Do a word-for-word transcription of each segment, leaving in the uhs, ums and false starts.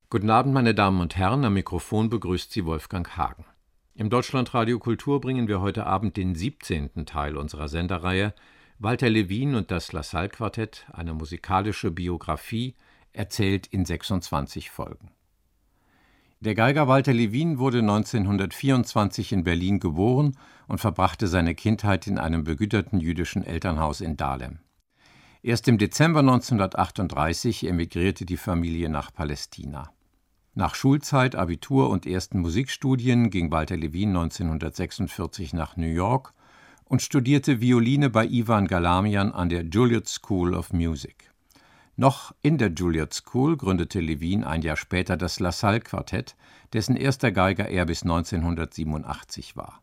Guten Abend, meine Damen und Herren, am Mikrofon begrüßt Sie Wolfgang Hagen. Im Deutschlandradio Kultur bringen wir heute Abend den siebzehnten Teil unserer Sendereihe Walter Levin und das LaSalle-Quartett, eine musikalische Biografie, erzählt in sechsundzwanzig Folgen. Der Geiger Walter Levin wurde neunzehnhundertvierundzwanzig in Berlin geboren und verbrachte seine Kindheit in einem begüterten jüdischen Elternhaus in Dahlem. Erst im Dezember neunzehnhundertachtunddreißig emigrierte die Familie nach Palästina. Nach Schulzeit, Abitur und ersten Musikstudien ging Walter Levin neunzehnhundertsechsundvierzig nach New York und studierte Violine bei Iwan Galamian an der Juilliard School of Music. Noch in der Juilliard School gründete Levin ein Jahr später das LaSalle-Quartett, dessen erster Geiger er bis neunzehnhundertsiebenundachtzig war.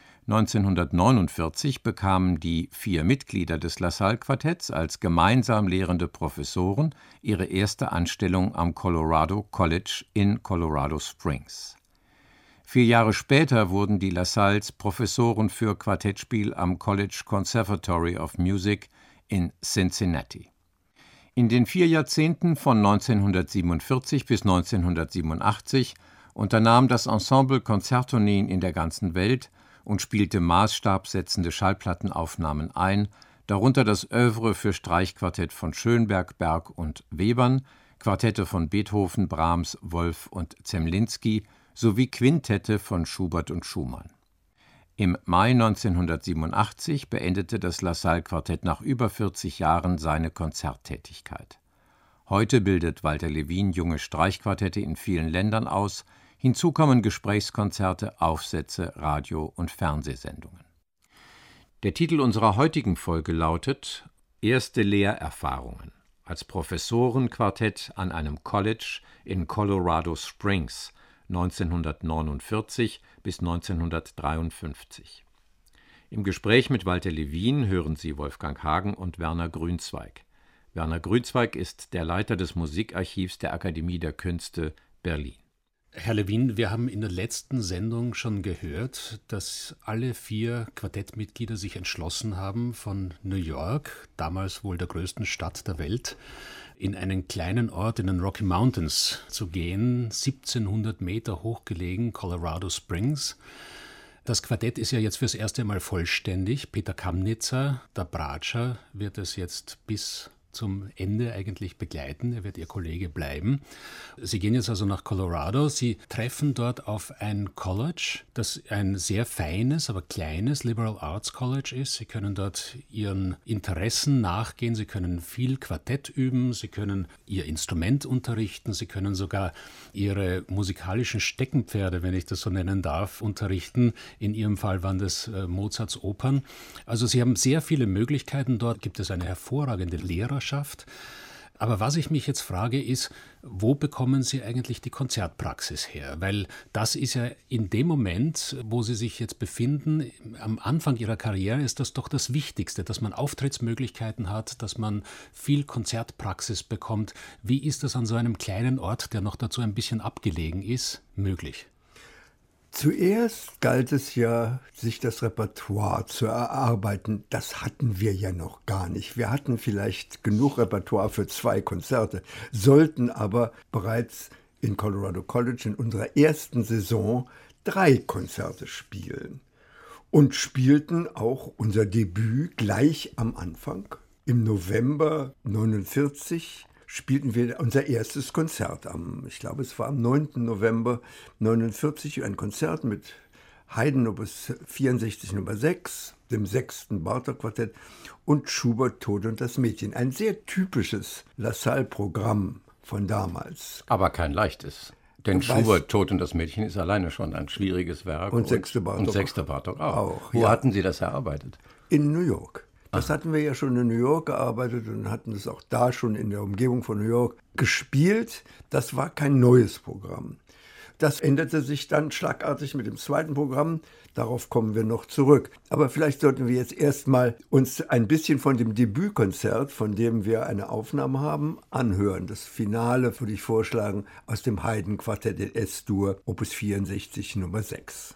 neunzehnhundertneunundvierzig bekamen die vier Mitglieder des LaSalle-Quartetts als gemeinsam lehrende Professoren ihre erste Anstellung am Colorado College in Colorado Springs. Vier Jahre später wurden die LaSalles Professoren für Quartettspiel am College Conservatory of Music in Cincinnati. In den vier Jahrzehnten von neunzehnhundertsiebenundvierzig bis neunzehnhundertsiebenundachtzig unternahm das Ensemble Concertonin in der ganzen Welt und spielte maßstabsetzende Schallplattenaufnahmen ein, darunter das Œuvre für Streichquartett von Schönberg, Berg und Webern, Quartette von Beethoven, Brahms, Wolf und Zemlinsky sowie Quintette von Schubert und Schumann. Im Mai neunzehnhundertsiebenundachtzig beendete das LaSalle-Quartett nach über vierzig Jahren seine Konzerttätigkeit. Heute bildet Walter Levin junge Streichquartette in vielen Ländern aus. Hinzu kommen Gesprächskonzerte, Aufsätze, Radio- und Fernsehsendungen. Der Titel unserer heutigen Folge lautet »Erste Lehrerfahrungen« als Professorenquartett an einem College in Colorado Springs neunzehnhundertneunundvierzig bis neunzehnhundertdreiundfünfzig. Im Gespräch mit Walter Levin hören Sie Wolfgang Hagen und Werner Grünzweig. Werner Grünzweig ist der Leiter des Musikarchivs der Akademie der Künste Berlin. Herr Levin, wir haben in der letzten Sendung schon gehört, dass alle vier Quartettmitglieder sich entschlossen haben, von New York, damals wohl der größten Stadt der Welt, in einen kleinen Ort in den Rocky Mountains zu gehen, siebzehnhundert Meter hoch gelegen, Colorado Springs. Das Quartett ist ja jetzt fürs erste Mal vollständig. Peter Kamnitzer, der Bratscher, wird es jetzt bis zum Ende eigentlich begleiten. Er wird Ihr Kollege bleiben. Sie gehen jetzt also nach Colorado. Sie treffen dort auf ein College, das ein sehr feines, aber kleines Liberal Arts College ist. Sie können dort Ihren Interessen nachgehen. Sie können viel Quartett üben. Sie können Ihr Instrument unterrichten. Sie können sogar Ihre musikalischen Steckenpferde, wenn ich das so nennen darf, unterrichten. In Ihrem Fall waren das äh, Mozarts Opern. Also Sie haben sehr viele Möglichkeiten. Dort gibt es eine hervorragende Lehrerschaft. Aber was ich mich jetzt frage ist, wo bekommen Sie eigentlich die Konzertpraxis her? Weil das ist ja in dem Moment, wo Sie sich jetzt befinden, am Anfang Ihrer Karriere ist das doch das Wichtigste, dass man Auftrittsmöglichkeiten hat, dass man viel Konzertpraxis bekommt. Wie ist das an so einem kleinen Ort, der noch dazu ein bisschen abgelegen ist, möglich? Zuerst galt es ja, sich das Repertoire zu erarbeiten. Das hatten wir ja noch gar nicht. Wir hatten vielleicht genug Repertoire für zwei Konzerte, sollten aber bereits in Colorado College in unserer ersten Saison drei Konzerte spielen. Und spielten auch unser Debüt gleich am Anfang. Im November neunundvierzig spielten wir unser erstes Konzert am, ich glaube, es war am neunten November neunundvierzig, ein Konzert mit Haydn Opus vierundsechzig Nummer sechs, dem sechsten Bartók-Quartett und Schubert Tod und das Mädchen. Ein sehr typisches LaSalle-Programm von damals. Aber kein leichtes. Denn Schubert Tod und das Mädchen ist alleine schon ein schwieriges Werk. Und sechste Bartók. Und sechste Bartók auch. auch Wo ja. hatten Sie das erarbeitet? In New York. Das hatten wir ja schon in New York gearbeitet und hatten es auch da schon in der Umgebung von New York gespielt. Das war kein neues Programm. Das änderte sich dann schlagartig mit dem zweiten Programm. Darauf kommen wir noch zurück. Aber vielleicht sollten wir jetzt erstmal uns ein bisschen von dem Debütkonzert, von dem wir eine Aufnahme haben, anhören. Das Finale würde ich vorschlagen aus dem Haydn-Quartett in S-Dur, Opus vierundsechzig Nummer sechs.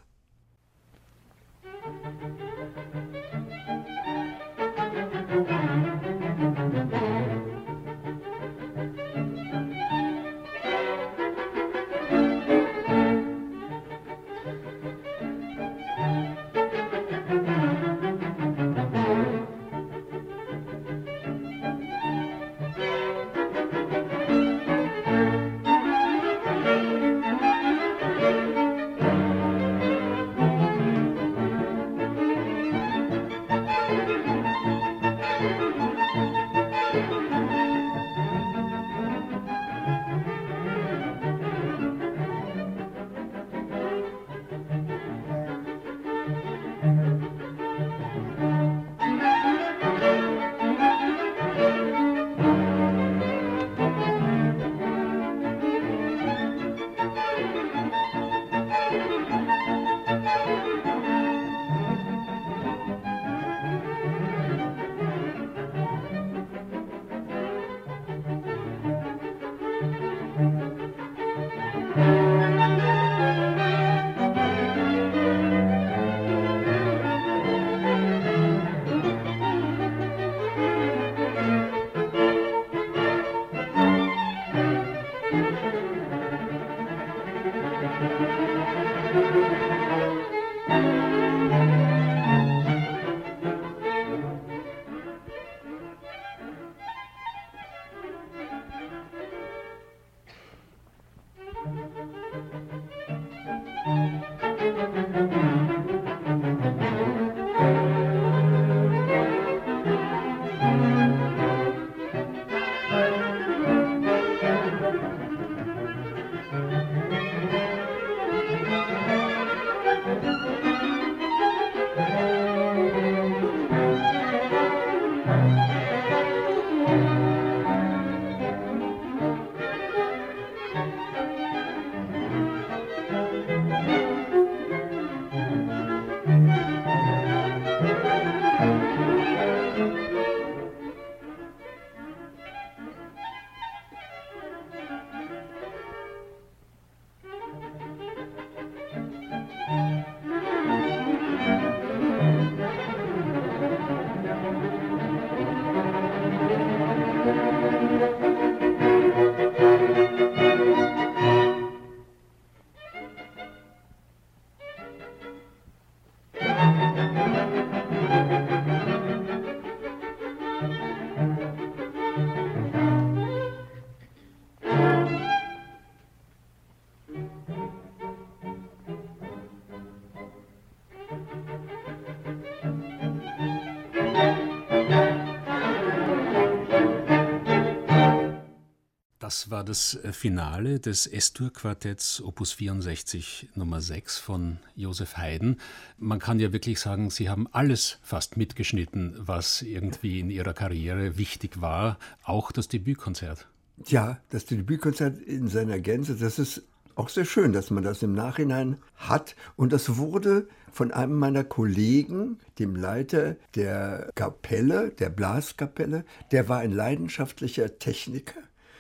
war das Finale des S-Dur-Quartetts Opus vierundsechzig Nummer sechs von Joseph Haydn. Man kann ja wirklich sagen, Sie haben alles fast mitgeschnitten, was irgendwie in Ihrer Karriere wichtig war, auch das Debütkonzert. Ja, das Debütkonzert in seiner Gänze, das ist auch sehr schön, dass man das im Nachhinein hat. Und das wurde von einem meiner Kollegen, dem Leiter der Kapelle, der Blaskapelle, der war ein leidenschaftlicher Techniker,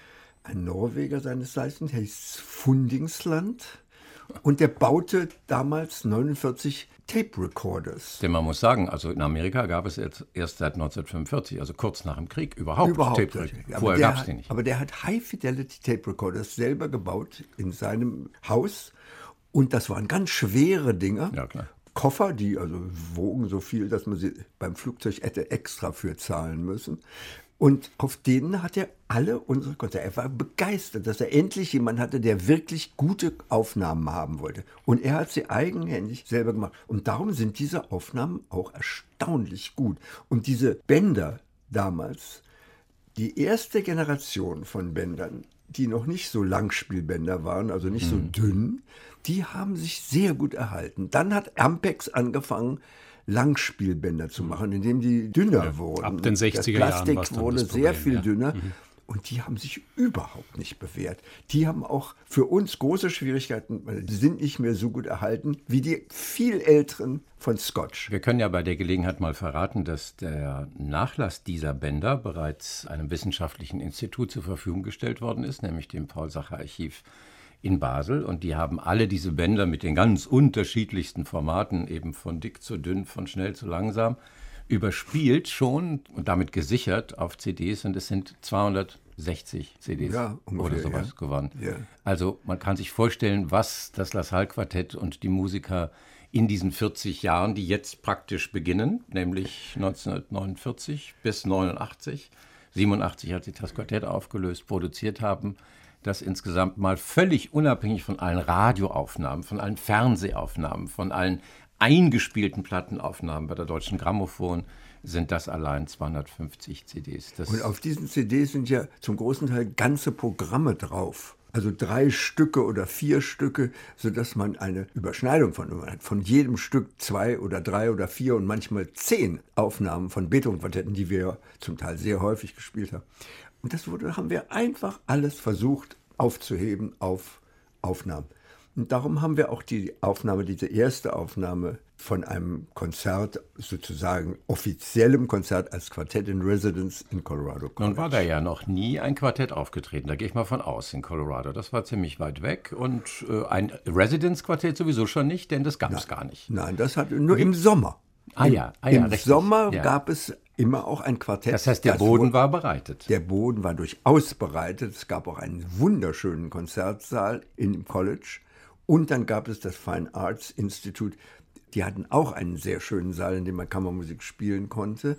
ein Norweger seines Zeichens, der hieß Fundingsland. Und der baute damals neunundvierzig Tape Recorders. Denn man muss sagen, also in Amerika gab es jetzt erst seit neunzehnhundertfünfundvierzig, also kurz nach dem Krieg, überhaupt, überhaupt Tape Recorder. Vorher gab es die nicht. Aber der hat High-Fidelity Tape Recorders selber gebaut in seinem Haus. Und das waren ganz schwere Dinger. Ja, klar. Koffer, die also wogen so viel, dass man sie beim Flugzeug hätte extra für zahlen müssen. Und auf denen hat er alle unsere Konzerte. Er war begeistert, dass er endlich jemanden hatte, der wirklich gute Aufnahmen haben wollte. Und er hat sie eigenhändig selber gemacht. Und darum sind diese Aufnahmen auch erstaunlich gut. Und diese Bänder damals, die erste Generation von Bändern, die noch nicht so Langspielbänder waren, also nicht so Mhm. dünn, die haben sich sehr gut erhalten. Dann hat Ampex angefangen, Langspielbänder zu machen, indem die dünner Ja, wurden. ab den sechziger das Jahren Plastik war's dann wurde das sehr Problem, viel ja. dünner. Mhm. Und die haben sich überhaupt nicht bewährt. Die haben auch für uns große Schwierigkeiten, weil die sind nicht mehr so gut erhalten wie die viel älteren von Scotch. Wir können ja bei der Gelegenheit mal verraten, dass der Nachlass dieser Bänder bereits einem wissenschaftlichen Institut zur Verfügung gestellt worden ist, nämlich dem Paul-Sacher-Archiv in Basel. Und die haben alle diese Bänder mit den ganz unterschiedlichsten Formaten, eben von dick zu dünn, von schnell zu langsam, überspielt schon und damit gesichert auf C Ds. Und es sind zweihundertsechzig C Ds Ja, ungefähr, oder sowas ja. geworden. Ja. Also man kann sich vorstellen, was das LaSalle-Quartett und die Musiker in diesen vierzig Jahren, die jetzt praktisch beginnen, nämlich neunzehnhundertneunundvierzig bis neunundachtzig, siebenundachtzig hat sich das Quartett aufgelöst, produziert haben, das insgesamt mal völlig unabhängig von allen Radioaufnahmen, von allen Fernsehaufnahmen, von allen eingespielten Plattenaufnahmen bei der Deutschen Grammophon sind das allein zweihundertfünfzig C Ds. Das Und auf diesen C Ds sind ja zum großen Teil ganze Programme drauf. Also drei Stücke oder vier Stücke, sodass man eine Überschneidung von, man hat von jedem Stück zwei oder drei oder vier und manchmal zehn Aufnahmen von Beethoven-Quartetten, die wir zum Teil sehr häufig gespielt haben. Und das wurde, haben wir einfach alles versucht aufzuheben auf Aufnahmen. Und darum haben wir auch die Aufnahme, diese erste Aufnahme von einem Konzert, sozusagen offiziellem Konzert als Quartett in Residence in Colorado College. Nun war da ja noch nie ein Quartett aufgetreten, da gehe ich mal von aus, in Colorado. Das war ziemlich weit weg und äh, ein Residence-Quartett sowieso schon nicht, denn das gab es gar nicht. Nein, das hat nur im Sommer. Ah Im, ja, ah ja, Im richtig. Sommer Ja. gab es immer auch ein Quartett. Das heißt, der das Boden wurde- war bereitet. Der Boden war durchaus bereitet. Es gab auch einen wunderschönen Konzertsaal im College. Und dann gab es das Fine Arts Institute. Die hatten auch einen sehr schönen Saal, in dem man Kammermusik spielen konnte.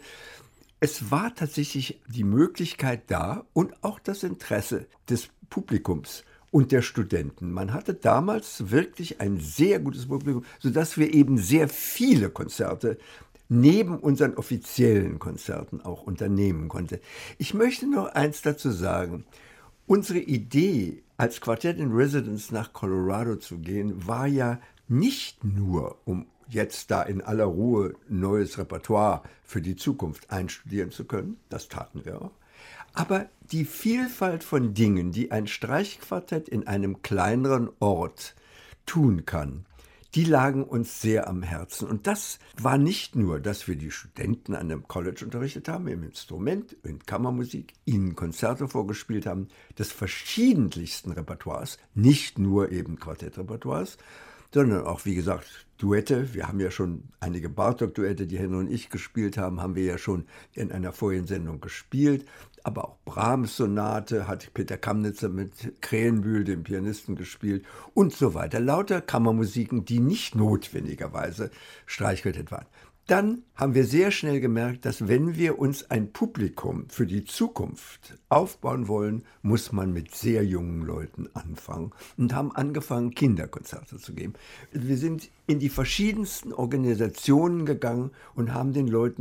Es war tatsächlich die Möglichkeit da und auch das Interesse des Publikums und der Studenten. Man hatte damals wirklich ein sehr gutes Publikum, sodass wir eben sehr viele Konzerte neben unseren offiziellen Konzerten auch unternehmen konnten. Ich möchte noch eins dazu sagen. Unsere Idee, als Quartett in Residence nach Colorado zu gehen, war ja nicht nur, um jetzt da in aller Ruhe neues Repertoire für die Zukunft einstudieren zu können, das taten wir auch, aber die Vielfalt von Dingen, die ein Streichquartett in einem kleineren Ort tun kann, die lagen uns sehr am Herzen. Und das war nicht nur, dass wir die Studenten an dem College unterrichtet haben, im Instrument, in Kammermusik, ihnen Konzerte vorgespielt haben, des verschiedenlichsten Repertoires, nicht nur eben Quartettrepertoires, sondern auch, wie gesagt, Duette. Wir haben ja schon einige Bartók-Duette, die Henry und ich gespielt haben, haben wir ja schon in einer vorigen Sendung gespielt. Aber auch Brahms-Sonate hat Peter Kamnitzer mit Krähenbühl, dem Pianisten, gespielt und so weiter. Lauter Kammermusiken, die nicht notwendigerweise Streichquartett waren. Dann haben wir sehr schnell gemerkt, dass wenn wir uns ein Publikum für die Zukunft aufbauen wollen, muss man mit sehr jungen Leuten anfangen und haben angefangen, Kinderkonzerte zu geben. Wir sind in die verschiedensten Organisationen gegangen und haben den Leuten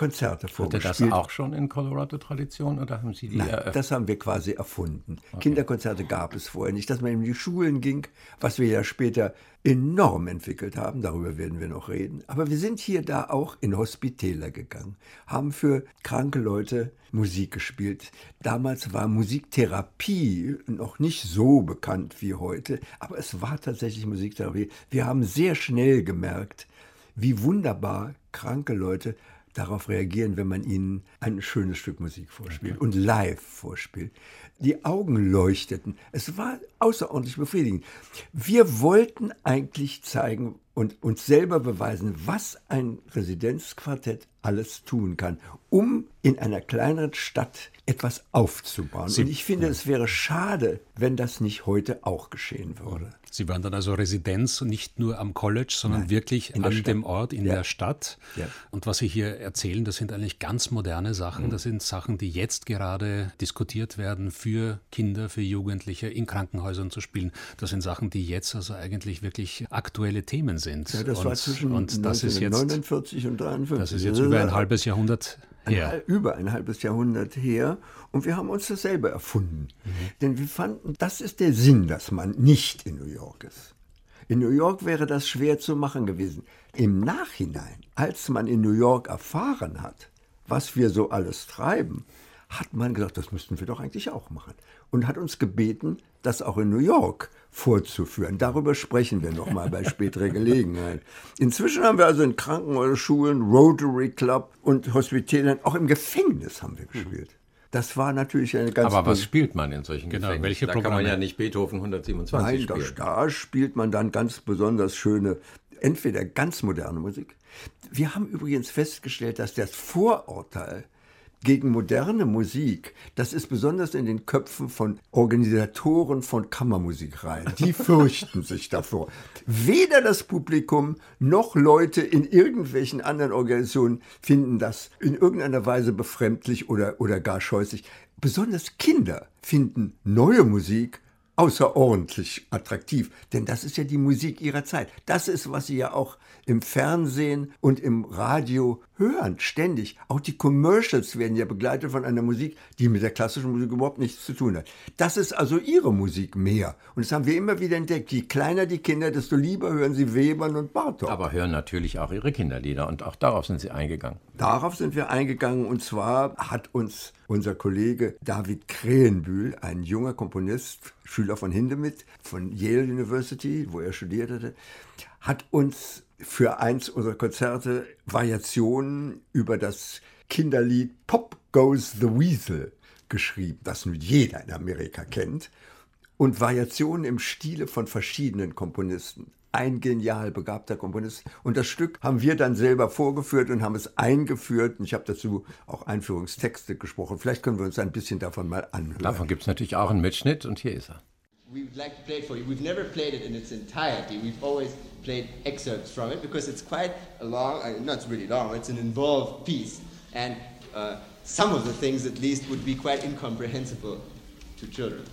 Konzerte vorgespielt. Hatte das auch schon in Colorado-Tradition oder haben Sie die Nein, eröffnet? das haben wir quasi erfunden. Okay. Kinderkonzerte gab es vorher nicht. Dass man in die Schulen ging, was wir ja später enorm entwickelt haben, darüber werden wir noch reden. Aber wir sind hier da auch in Hospitäler gegangen, haben für kranke Leute Musik gespielt. Damals war Musiktherapie noch nicht so bekannt wie heute, aber es war tatsächlich Musiktherapie. Wir haben sehr schnell gemerkt, wie wunderbar kranke Leute darauf reagieren, wenn man ihnen ein schönes Stück Musik vorspielt und live vorspielt. Die Augen leuchteten. Es war außerordentlich befriedigend. Wir wollten eigentlich zeigen und uns selber beweisen, was ein Residenzquartett alles tun kann, um in einer kleineren Stadt etwas aufzubauen. Sie, und ich finde, ja. es wäre schade, wenn das nicht heute auch geschehen würde. Sie waren dann also Residenz nicht nur am College, sondern Nein, wirklich an Stadt. dem Ort, in ja. der Stadt. Ja. Und was Sie hier erzählen, das sind eigentlich ganz moderne Sachen. Mhm. Das sind Sachen, die jetzt gerade diskutiert werden für Kinder, für Jugendliche, in Krankenhäusern zu spielen. Das sind Sachen, die jetzt also eigentlich wirklich aktuelle Themen sind. Ja, das und, war zwischen und das ist jetzt, neunundvierzig und dreiundfünfzig. Das ist jetzt über ein halbes Jahrhundert her. Ein, über ein halbes Jahrhundert her. Und wir haben uns das selber erfunden. Mhm. Denn wir fanden, das ist der Sinn, dass man nicht in New York ist. In New York wäre das schwer zu machen gewesen. Im Nachhinein, als man in New York erfahren hat, was wir so alles treiben, hat man gesagt, das müssten wir doch eigentlich auch machen. Und hat uns gebeten, das auch in New York vorzuführen. Darüber sprechen wir nochmal bei späterer Gelegenheit. Inzwischen haben wir also in Krankenhäusern, Schulen, Rotary Club und Hospitälern, auch im Gefängnis haben wir gespielt. Das war natürlich eine ganz... Aber was spielt man in solchen genau, Gefängnissen? Welche da Programme? kann man ja nicht Beethoven hundertsiebenundzwanzig Nein, spielen. Da, da spielt man dann ganz besonders schöne, entweder ganz moderne Musik. Wir haben übrigens festgestellt, dass das Vorurteil gegen moderne Musik, das ist besonders in den Köpfen von Organisatoren von Kammermusikreihen. Die fürchten sich davor. Weder das Publikum noch Leute in irgendwelchen anderen Organisationen finden das in irgendeiner Weise befremdlich oder, oder gar scheußlich. Besonders Kinder finden neue Musik außerordentlich attraktiv, denn das ist ja die Musik ihrer Zeit. Das ist, was sie ja auch im Fernsehen und im Radio hören, ständig. Auch die Commercials werden ja begleitet von einer Musik, die mit der klassischen Musik überhaupt nichts zu tun hat. Das ist also ihre Musik mehr. Und das haben wir immer wieder entdeckt. Je kleiner die Kinder, desto lieber hören sie Webern und Bartók. Aber hören natürlich auch ihre Kinderlieder und auch darauf sind sie eingegangen. Darauf sind wir eingegangen und zwar hat uns unser Kollege David Krähenbühl, ein junger Komponist, Schüler von Hindemith, von Yale University, wo er studiert hatte, hat uns für eins unserer Konzerte Variationen über das Kinderlied Pop Goes the Weasel geschrieben, das nun jeder in Amerika kennt, und Variationen im Stile von verschiedenen Komponisten. Ein genial begabter Komponist. Und das Stück haben wir dann selber vorgeführt und haben es eingeführt. Und ich habe dazu auch Einführungstexte gesprochen. Vielleicht können wir uns ein bisschen davon mal anhören. Davon gibt es natürlich auch einen Mitschnitt und hier ist er. We would like to play it for you. We've never played it in its entirety. We've always played excerpts from it because it's quite a long, uh, not really long, it's an involved piece. And uh, some of the things at least would be quite incomprehensible to children.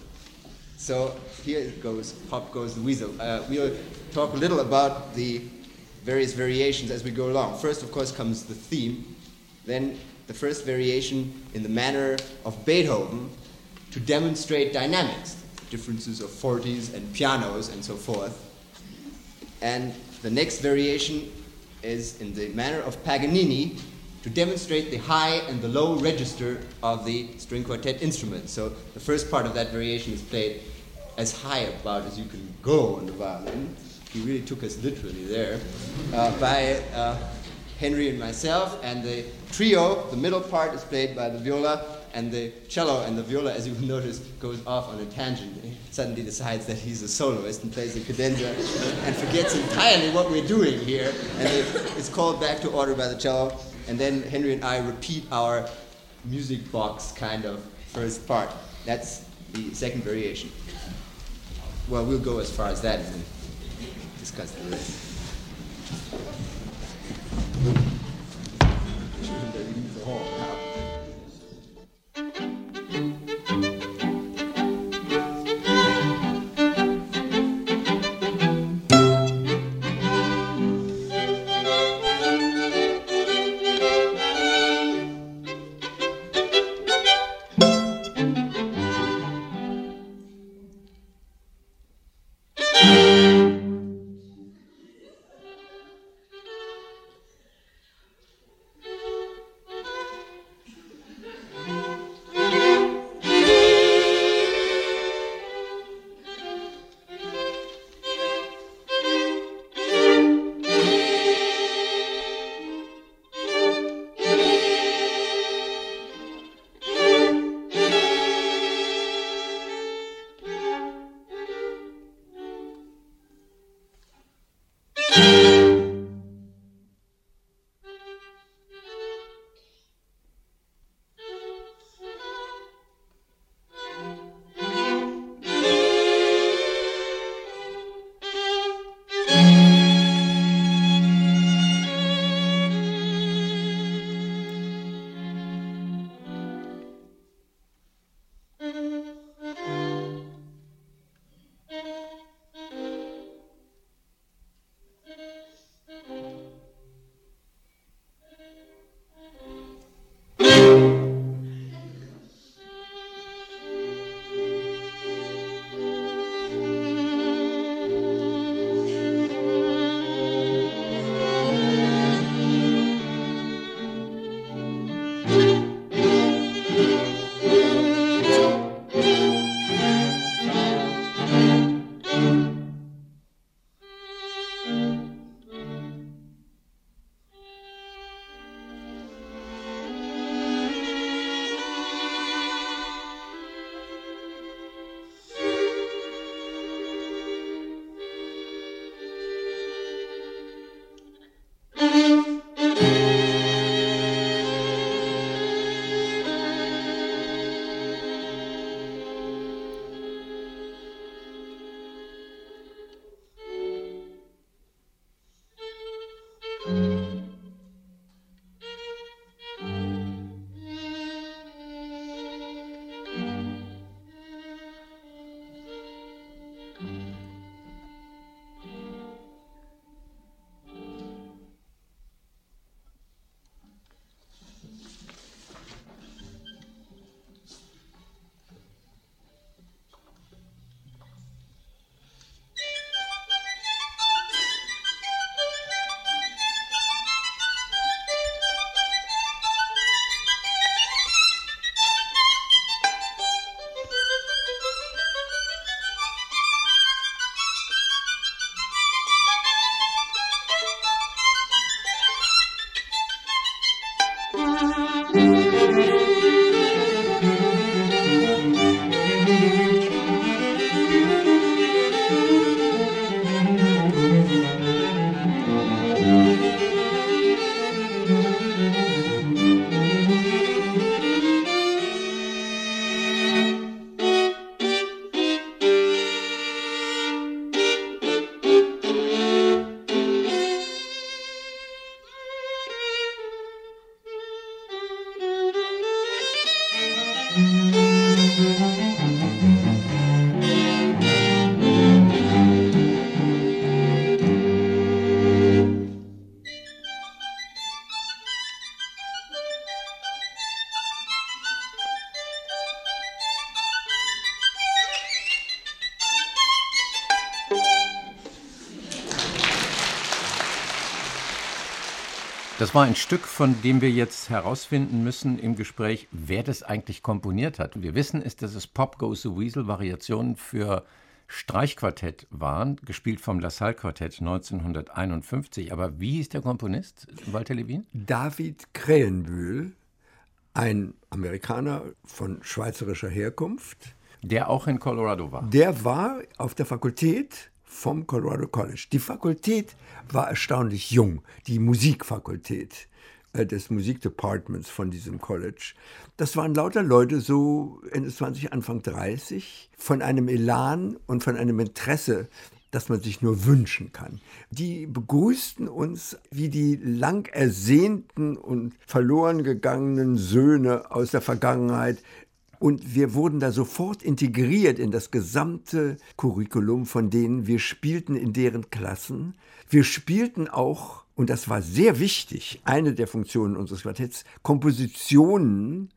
So here it goes, Pop Goes the Weasel. Uh, we'll talk a little about the various variations as we go along. First, of course, comes the theme. Then the first variation in the manner of Beethoven to demonstrate dynamics, differences of forties and pianos and so forth. And the next variation is in the manner of Paganini to demonstrate the high and the low register of the string quartet instrument. So the first part of that variation is played as high about as you can go on the violin. He really took us literally there, uh, by uh, Henry and myself, and the trio, the middle part is played by the viola, and the cello and the viola, as you've noticed, goes off on a tangent. He suddenly decides that he's a soloist and plays the cadenza and forgets entirely what we're doing here, and it's called back to order by the cello, and then Henry and I repeat our music box kind of first part. That's the second variation. Well, we'll go as far as that and then discuss the rest. Das war ein Stück, von dem wir jetzt herausfinden müssen im Gespräch, wer das eigentlich komponiert hat. Wir wissen ist, dass es Pop Goes the Weasel Variationen für Streichquartett waren, gespielt vom LaSalle-Quartett neunzehnhunderteinundfünfzig. Aber wie hieß der Komponist, Walter Levin? David Krähenbühl, ein Amerikaner von schweizerischer Herkunft. Der auch in Colorado war. Der war auf der Fakultät vom Colorado College. Die Fakultät war erstaunlich jung, die Musikfakultät äh, des Musikdepartments von diesem College. Das waren lauter Leute, so Ende zwanzig, Anfang dreißig, von einem Elan und von einem Interesse, das man sich nur wünschen kann. Die begrüßten uns wie die lang ersehnten und verloren gegangenen Söhne aus der Vergangenheit. Und wir wurden da sofort integriert in das gesamte Curriculum von denen. Wir spielten in deren Klassen. Wir spielten auch, und das war sehr wichtig, eine der Funktionen unseres Quartetts, Kompositionen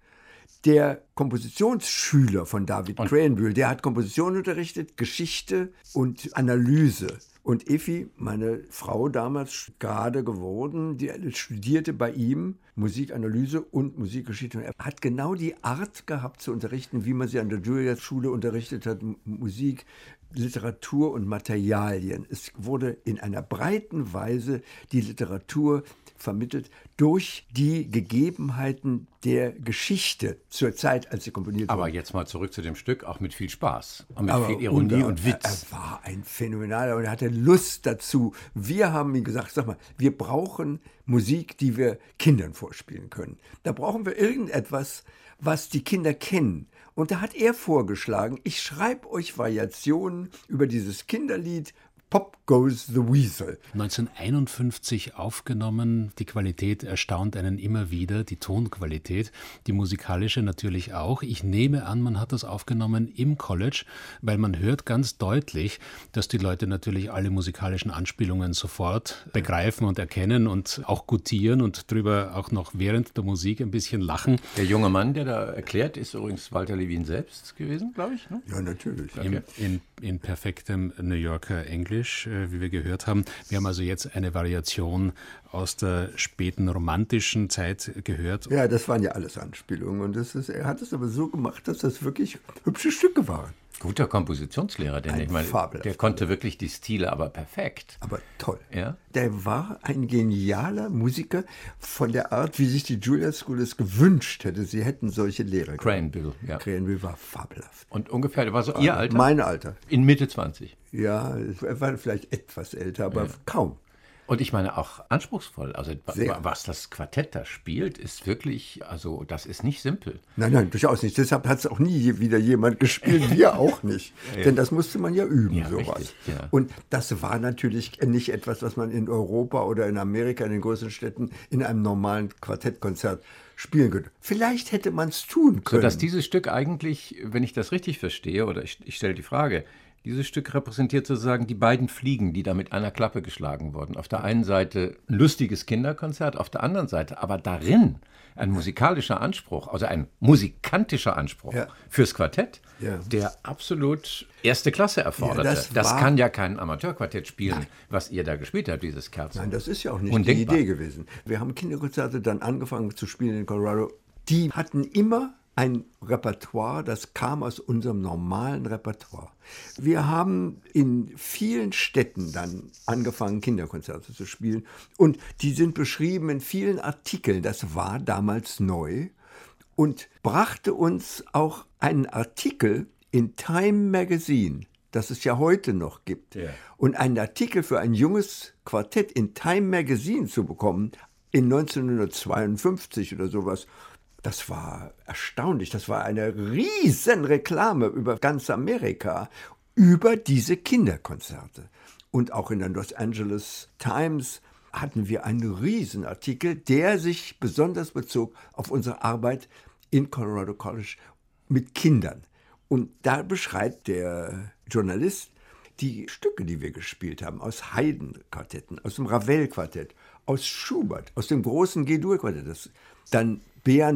der Kompositionsschüler von David Krähenbühl. Der hat Komposition unterrichtet, Geschichte und Analyse. Und Effi, meine Frau damals gerade geworden, die studierte bei ihm Musikanalyse und Musikgeschichte. Und er hat genau die Art gehabt zu unterrichten, wie man sie an der Juilliard-Schule unterrichtet hat, Musik, Literatur und Materialien. Es wurde in einer breiten Weise die Literatur vermittelt durch die Gegebenheiten der Geschichte zur Zeit, als sie komponiert wurde. Aber jetzt mal zurück zu dem Stück, auch mit viel Spaß und mit Aber viel Ironie und, und Witz. Er war ein Phänomenaler und er hatte Lust dazu. Wir haben ihm gesagt, sag mal, wir brauchen Musik, die wir Kindern vorspielen können. Da brauchen wir irgendetwas, was die Kinder kennen. Und da hat er vorgeschlagen, ich schreibe euch Variationen über dieses Kinderlied Pop Goes the Weasel. neunzehnhunderteinundfünfzig aufgenommen, die Qualität erstaunt einen immer wieder, die Tonqualität, die musikalische natürlich auch. Ich nehme an, man hat das aufgenommen im College, weil man hört ganz deutlich, dass die Leute natürlich alle musikalischen Anspielungen sofort begreifen und erkennen und auch gutieren und drüber auch noch während der Musik ein bisschen lachen. Der junge Mann, der da erklärt, ist übrigens Walter Levin selbst gewesen, glaube ich. Ne? Ja, natürlich. Okay. Im, in, in perfektem New Yorker Englisch, wie wir gehört haben. Wir haben also jetzt eine Variation aus der späten romantischen Zeit gehört. Ja, das waren ja alles Anspielungen. Und das ist, er hat es aber so gemacht, dass das wirklich hübsche Stücke waren. Guter Kompositionslehrer, denn Ein ich meine, fabelhafter. der konnte wirklich die Stile aber perfekt. Aber toll. Ja? Der war ein genialer Musiker von der Art, wie sich die Juilliard School es gewünscht hätte. Sie hätten solche Lehrer. Krähenbühl, ja. Krähenbühl war fabelhaft. Und ungefähr, der war so Ihr Alter? Mein Alter. In Mitte zwanzig. Ja, er war vielleicht etwas älter, aber ja. kaum. Und ich meine auch anspruchsvoll. Also Sehr. Was das Quartett da spielt, ist wirklich, also das ist nicht simpel. Nein, nein, durchaus nicht. Deshalb hat es auch nie wieder jemand gespielt, wir auch nicht. Ja. Denn das musste man ja üben, ja, sowas. Richtig, ja. Und das war natürlich nicht etwas, was man in Europa oder in Amerika, in den größeren Städten, in einem normalen Quartettkonzert spielen könnte. Vielleicht hätte man es tun können. Sodass dieses Stück eigentlich, wenn ich das richtig verstehe, oder ich, ich stelle die Frage, dieses Stück repräsentiert sozusagen die beiden Fliegen, die da mit einer Klappe geschlagen wurden. Auf der einen Seite ein lustiges Kinderkonzert, auf der anderen Seite aber darin ein musikalischer Anspruch, also ein musikantischer Anspruch ja. fürs Quartett, ja. der absolut erste Klasse erforderte. Ja, das, das kann ja kein Amateurquartett spielen, Nein. was ihr da gespielt habt, dieses Kerzen. Nein, das ist ja auch nicht Undenkbar. Die Idee gewesen. Wir haben Kinderkonzerte dann angefangen zu spielen in Colorado. Die hatten immer ein Repertoire, das kam aus unserem normalen Repertoire. Wir haben in vielen Städten dann angefangen, Kinderkonzerte zu spielen. Und die sind beschrieben in vielen Artikeln. Das war damals neu und brachte uns auch einen Artikel in Time Magazine, das es ja heute noch gibt. Ja. Und einen Artikel für ein junges Quartett in Time Magazine zu bekommen, in neunzehnhundertzweiundfünfzig oder sowas, das war erstaunlich. Das war eine riesen Reklame über ganz Amerika, über diese Kinderkonzerte. Und auch in der Los Angeles Times hatten wir einen riesen Artikel, der sich besonders bezog auf unsere Arbeit in Colorado College mit Kindern. Und da beschreibt der Journalist die Stücke, die wir gespielt haben, aus Haydn-Quartetten, aus dem Ravel-Quartett, aus Schubert, aus dem großen G-Dur-Quartett, dann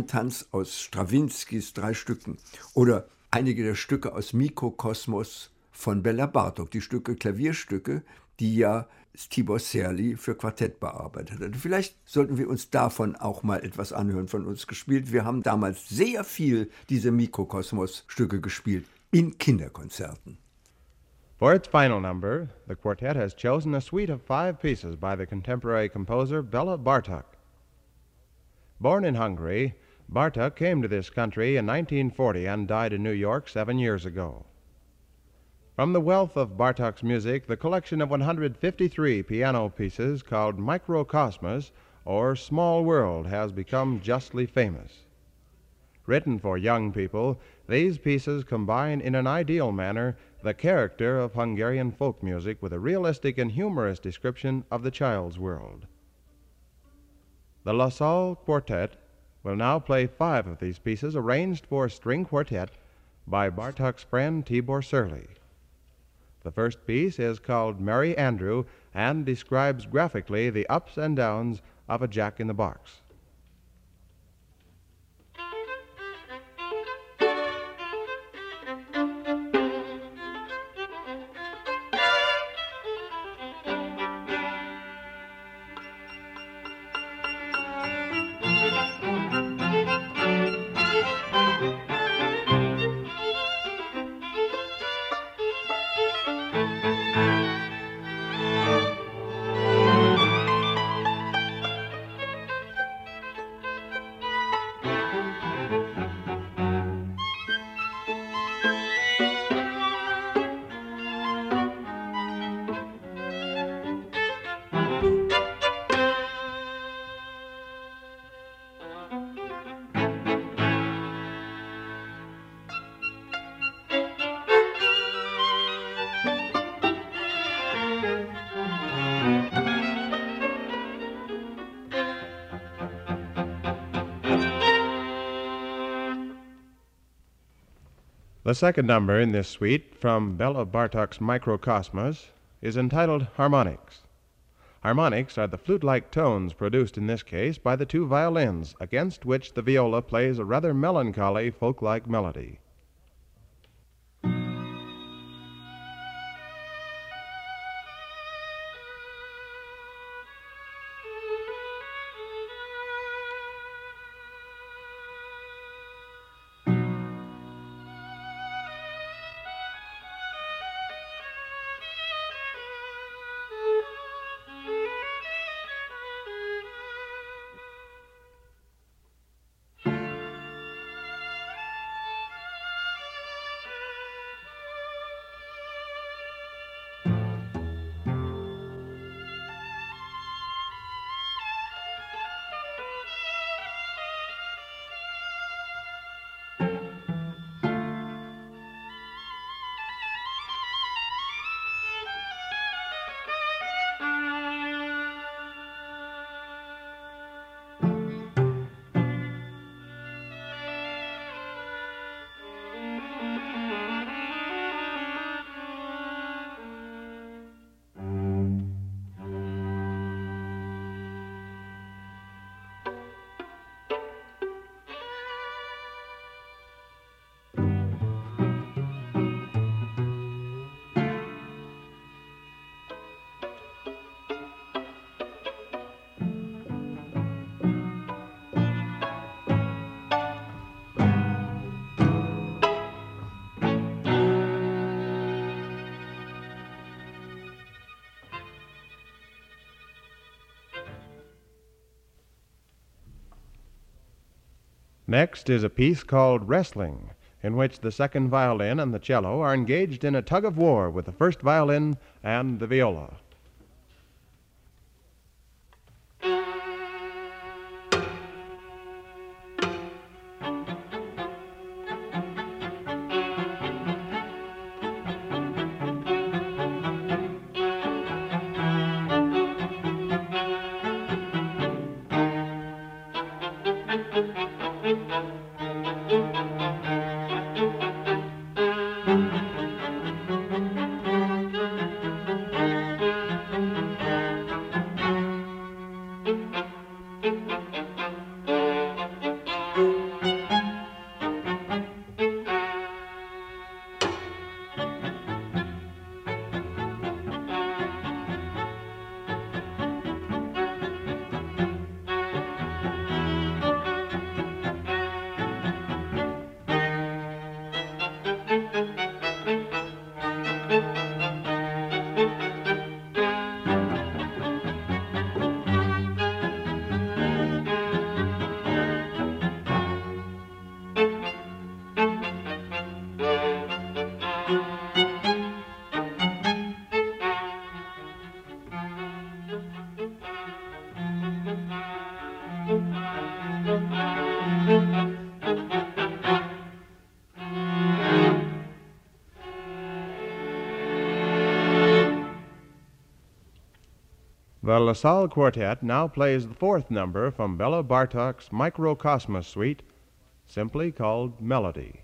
Bärentanz aus Strawinskys drei Stücken oder einige der Stücke aus Mikrokosmos von Bela Bartok, die Stücke, Klavierstücke, die ja Tibor Särli für Quartett bearbeitet hat. Vielleicht sollten wir uns davon auch mal etwas anhören, von uns gespielt. Wir haben damals sehr viel diese Mikrokosmos-Stücke gespielt, in Kinderkonzerten. For its final number, the quartet has chosen a suite of five pieces by the contemporary composer Bela Bartok. Born in Hungary, Bartok came to this country in nineteen forty and died in New York seven years ago. From the wealth of Bartok's music, the collection of one hundred fifty-three piano pieces called Microcosmos, or Small World, has become justly famous. Written for young people, these pieces combine in an ideal manner the character of Hungarian folk music with a realistic and humorous description of the child's world. The La Salle Quartet will now play five of these pieces arranged for string quartet by Bartok's friend Tibor Särli. The first piece is called Merry Andrew and describes graphically the ups and downs of a jack-in-the-box. The second number in this suite from Bela Bartok's Microcosmos is entitled Harmonics. Harmonics are the flute-like tones produced in this case by the two violins, against which the viola plays a rather melancholy folk-like melody. Next is a piece called Wrestling, in which the second violin and the cello are engaged in a tug-of-war with the first violin and the viola. The LaSalle Quartet now plays the fourth number from Bela Bartok's Microcosmos Suite, simply called Melody.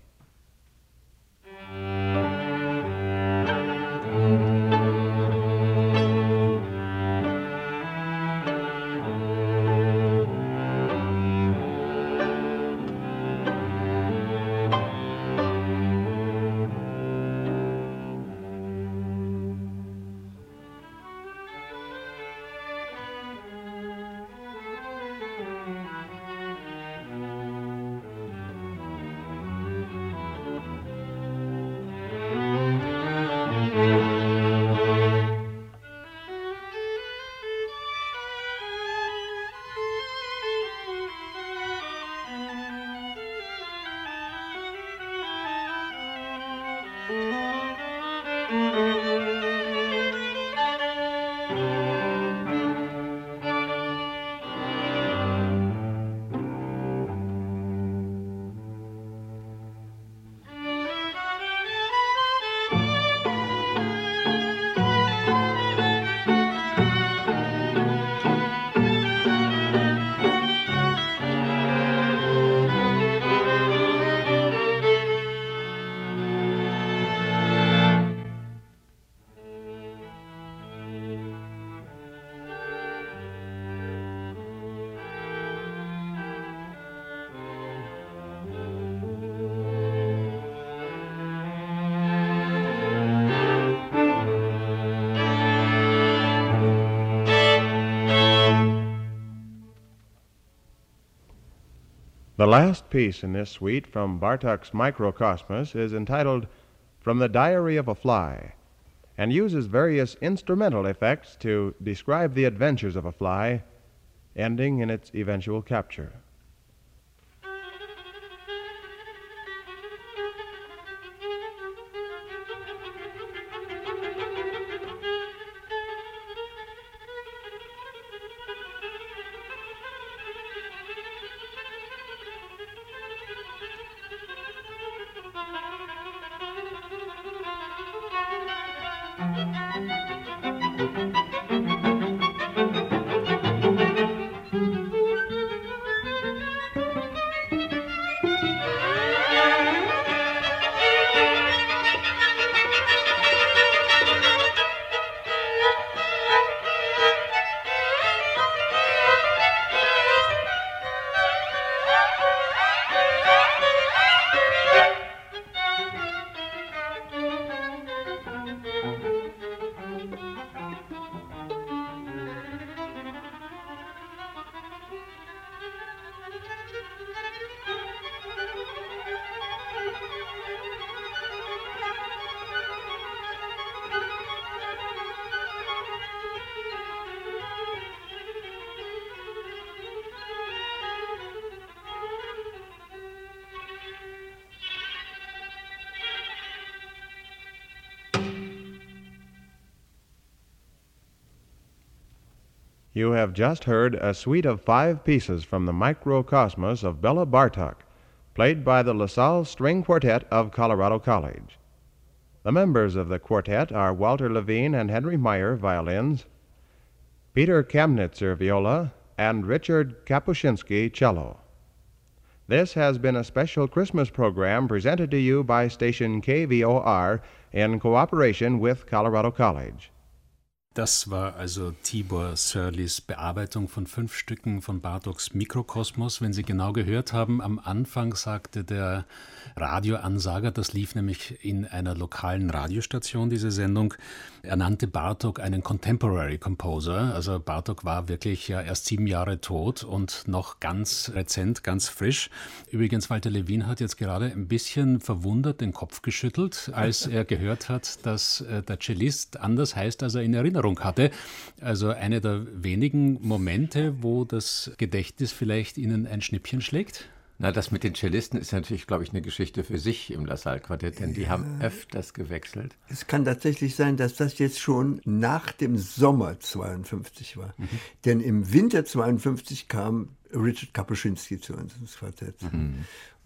The last piece in this suite from Bartok's Microcosmos is entitled From the Diary of a Fly, and uses various instrumental effects to describe the adventures of a fly, ending in its eventual capture. You have just heard a suite of five pieces from the Microcosmos of Bela Bartok, played by the LaSalle String Quartet of Colorado College. The members of the quartet are Walter Levine and Henry Meyer, violins, Peter Kamnitzer, viola, and Richard Kapuscinski, cello. This has been a special Christmas program presented to you by station K V O R in cooperation with Colorado College. Das war also Tibor Sirleys Bearbeitung von fünf Stücken von Bartoks Mikrokosmos. Wenn Sie genau gehört haben, am Anfang sagte der Radioansager, das lief nämlich in einer lokalen Radiostation, diese Sendung, er nannte Bartok einen Contemporary Composer. Also Bartok war wirklich ja erst sieben Jahre tot und noch ganz rezent, ganz frisch. Übrigens, Walter Levin hat jetzt gerade ein bisschen verwundert den Kopf geschüttelt, als er gehört hat, dass der Cellist anders heißt, als er in Erinnerung hatte. Also eine der wenigen Momente, wo das Gedächtnis vielleicht Ihnen ein Schnippchen schlägt? Na, das mit den Cellisten ist natürlich, glaube ich, eine Geschichte für sich im LaSalle-Quartett, denn die ja. haben öfters gewechselt. Es kann tatsächlich sein, dass das jetzt schon nach dem Sommer zweiundfünfzig war. Mhm. Denn im Winter zweiundfünfzig kam Richard Kapuscinski zu uns ins Quartett. Mhm.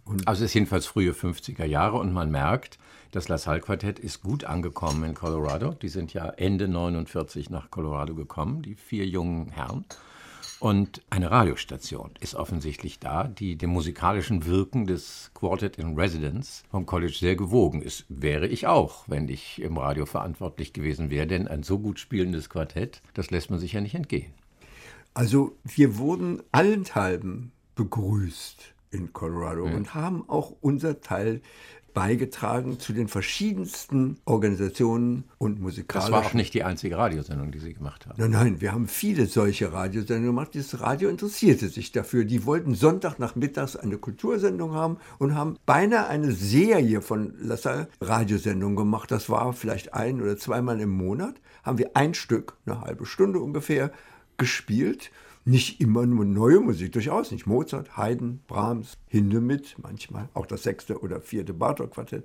Und also es ist jedenfalls frühe fünfziger Jahre und man merkt, das LaSalle-Quartett ist gut angekommen in Colorado. Die sind ja Ende neunundvierzig nach Colorado gekommen, die vier jungen Herren. Und eine Radiostation ist offensichtlich da, die dem musikalischen Wirken des Quartet in Residence vom College sehr gewogen ist. Wäre ich auch, wenn ich im Radio verantwortlich gewesen wäre, denn ein so gut spielendes Quartett, das lässt man sich ja nicht entgehen. Also wir wurden allenthalben begrüßt in Colorado ja. und haben auch unser Teil beigetragen zu den verschiedensten Organisationen und musikalischen. Das war auch nicht die einzige Radiosendung, die Sie gemacht haben. Nein, nein, wir haben viele solche Radiosendungen gemacht. Das Radio interessierte sich dafür. Die wollten Sonntagnachmittags eine Kultursendung haben und haben beinahe eine Serie von LaSalle Radiosendungen gemacht. Das war vielleicht ein- oder zweimal im Monat. Haben wir ein Stück, eine halbe Stunde ungefähr, gespielt. Nicht immer nur neue Musik, durchaus nicht. Mozart, Haydn, Brahms, Hindemith, manchmal auch das sechste oder vierte Bartók-Quartett.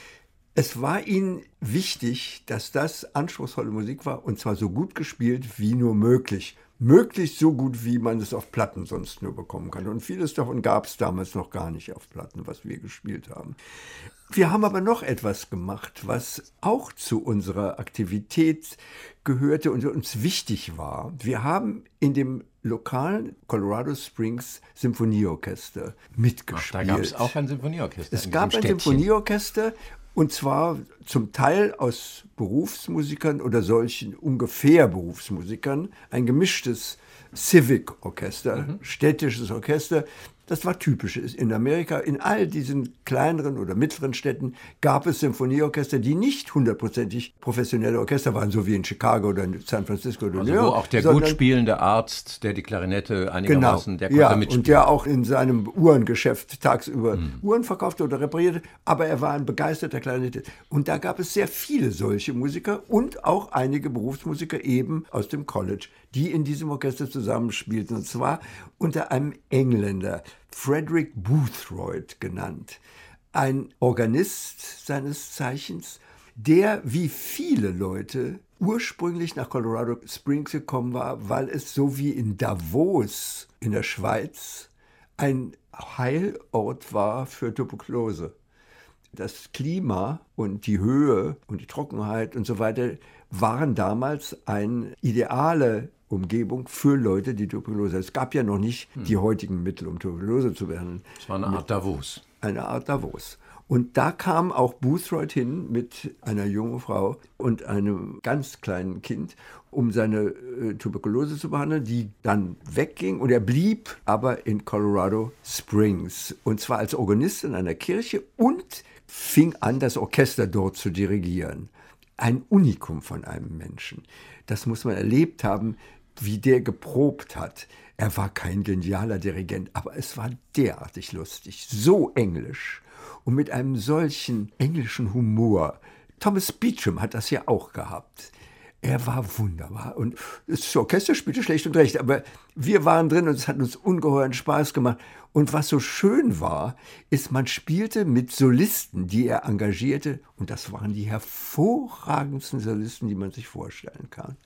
Es war ihnen wichtig, dass das anspruchsvolle Musik war und zwar so gut gespielt wie nur möglich. Möglichst so gut, wie man es auf Platten sonst nur bekommen kann. Und vieles davon gab es damals noch gar nicht auf Platten, was wir gespielt haben. Wir haben aber noch etwas gemacht, was auch zu unserer Aktivität gehörte und uns wichtig war. Wir haben in dem lokalen Colorado Springs Symphonieorchester mitgespielt. Ach, da gab es auch ein Symphonieorchester. Es gab ein Symphonieorchester und zwar zum Teil aus Berufsmusikern oder solchen ungefähr Berufsmusikern, ein gemischtes Civic-Orchester, mhm. städtisches Orchester. Das war typisch. In Amerika, in all diesen kleineren oder mittleren Städten gab es Symphonieorchester, die nicht hundertprozentig professionelle Orchester waren, so wie in Chicago oder in San Francisco oder also New York. Wo auch der gut spielende Arzt, der die Klarinette einigermaßen, genau, der konnte ja, mitspielen. Und der auch in seinem Uhrengeschäft tagsüber hm. Uhren verkaufte oder reparierte, aber er war ein begeisterter Klarinettist. Und da gab es sehr viele solche Musiker und auch einige Berufsmusiker eben aus dem College, die in diesem Orchester zusammenspielten. Und zwar unter einem Engländer, Frederick Boothroyd genannt. Ein Organist seines Zeichens, der wie viele Leute ursprünglich nach Colorado Springs gekommen war, weil es so wie in Davos in der Schweiz ein Heilort war für Tuberkulose. Das Klima und die Höhe und die Trockenheit und so weiter waren damals eine ideale Umgebung für Leute, die Tuberkulose. Es gab ja noch nicht hm. die heutigen Mittel, um Tuberkulose zu behandeln. Es war eine Art Davos. Eine Art Davos. Und da kam auch Boothroyd hin mit einer jungen Frau und einem ganz kleinen Kind, um seine äh, Tuberkulose zu behandeln, die dann wegging. Und er blieb aber in Colorado Springs. Und zwar als Organist in einer Kirche und fing an, das Orchester dort zu dirigieren. Ein Unikum von einem Menschen. Das muss man erlebt haben, wie der geprobt hat. Er war kein genialer Dirigent, aber es war derartig lustig, so englisch und mit einem solchen englischen Humor. Thomas Beecham hat das ja auch gehabt. Er war wunderbar und das Orchester spielte schlecht und recht, aber wir waren drin und es hat uns ungeheuren Spaß gemacht. Und was so schön war, ist, man spielte mit Solisten, die er engagierte und das waren die hervorragendsten Solisten, die man sich vorstellen kann.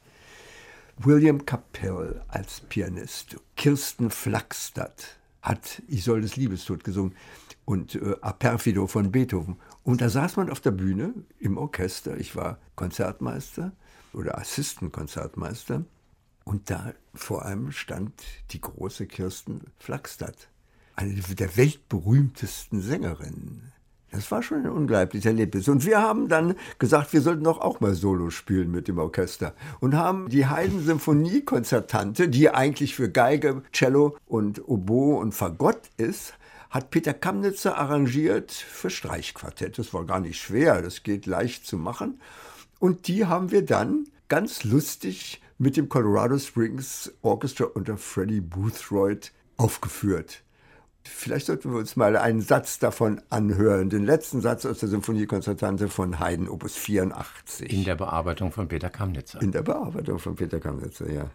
William Capell als Pianist, Kirsten Flagstad hat Isoldes Liebestod gesungen und äh, A Perfido von Beethoven. Und da saß man auf der Bühne im Orchester, ich war Konzertmeister oder Assistenkonzertmeister und da vor einem stand die große Kirsten Flagstad, eine der weltberühmtesten Sängerinnen. Das war schon ein unglaubliches Erlebnis. Und wir haben dann gesagt, wir sollten doch auch mal Solo spielen mit dem Orchester. Und haben die Haydn-Symphonie-Konzertante, die eigentlich für Geige, Cello und Oboe und Fagott ist, hat Peter Kamnitzer arrangiert für Streichquartett. Das war gar nicht schwer, das geht leicht zu machen. Und die haben wir dann ganz lustig mit dem Colorado Springs Orchestra unter Freddie Boothroyd aufgeführt. Vielleicht sollten wir uns mal einen Satz davon anhören, den letzten Satz aus der Symphoniekonzertante von Haydn, Opus vierundachtzig. In der Bearbeitung von Peter Kamnitzer. In der Bearbeitung von Peter Kamnitzer, ja.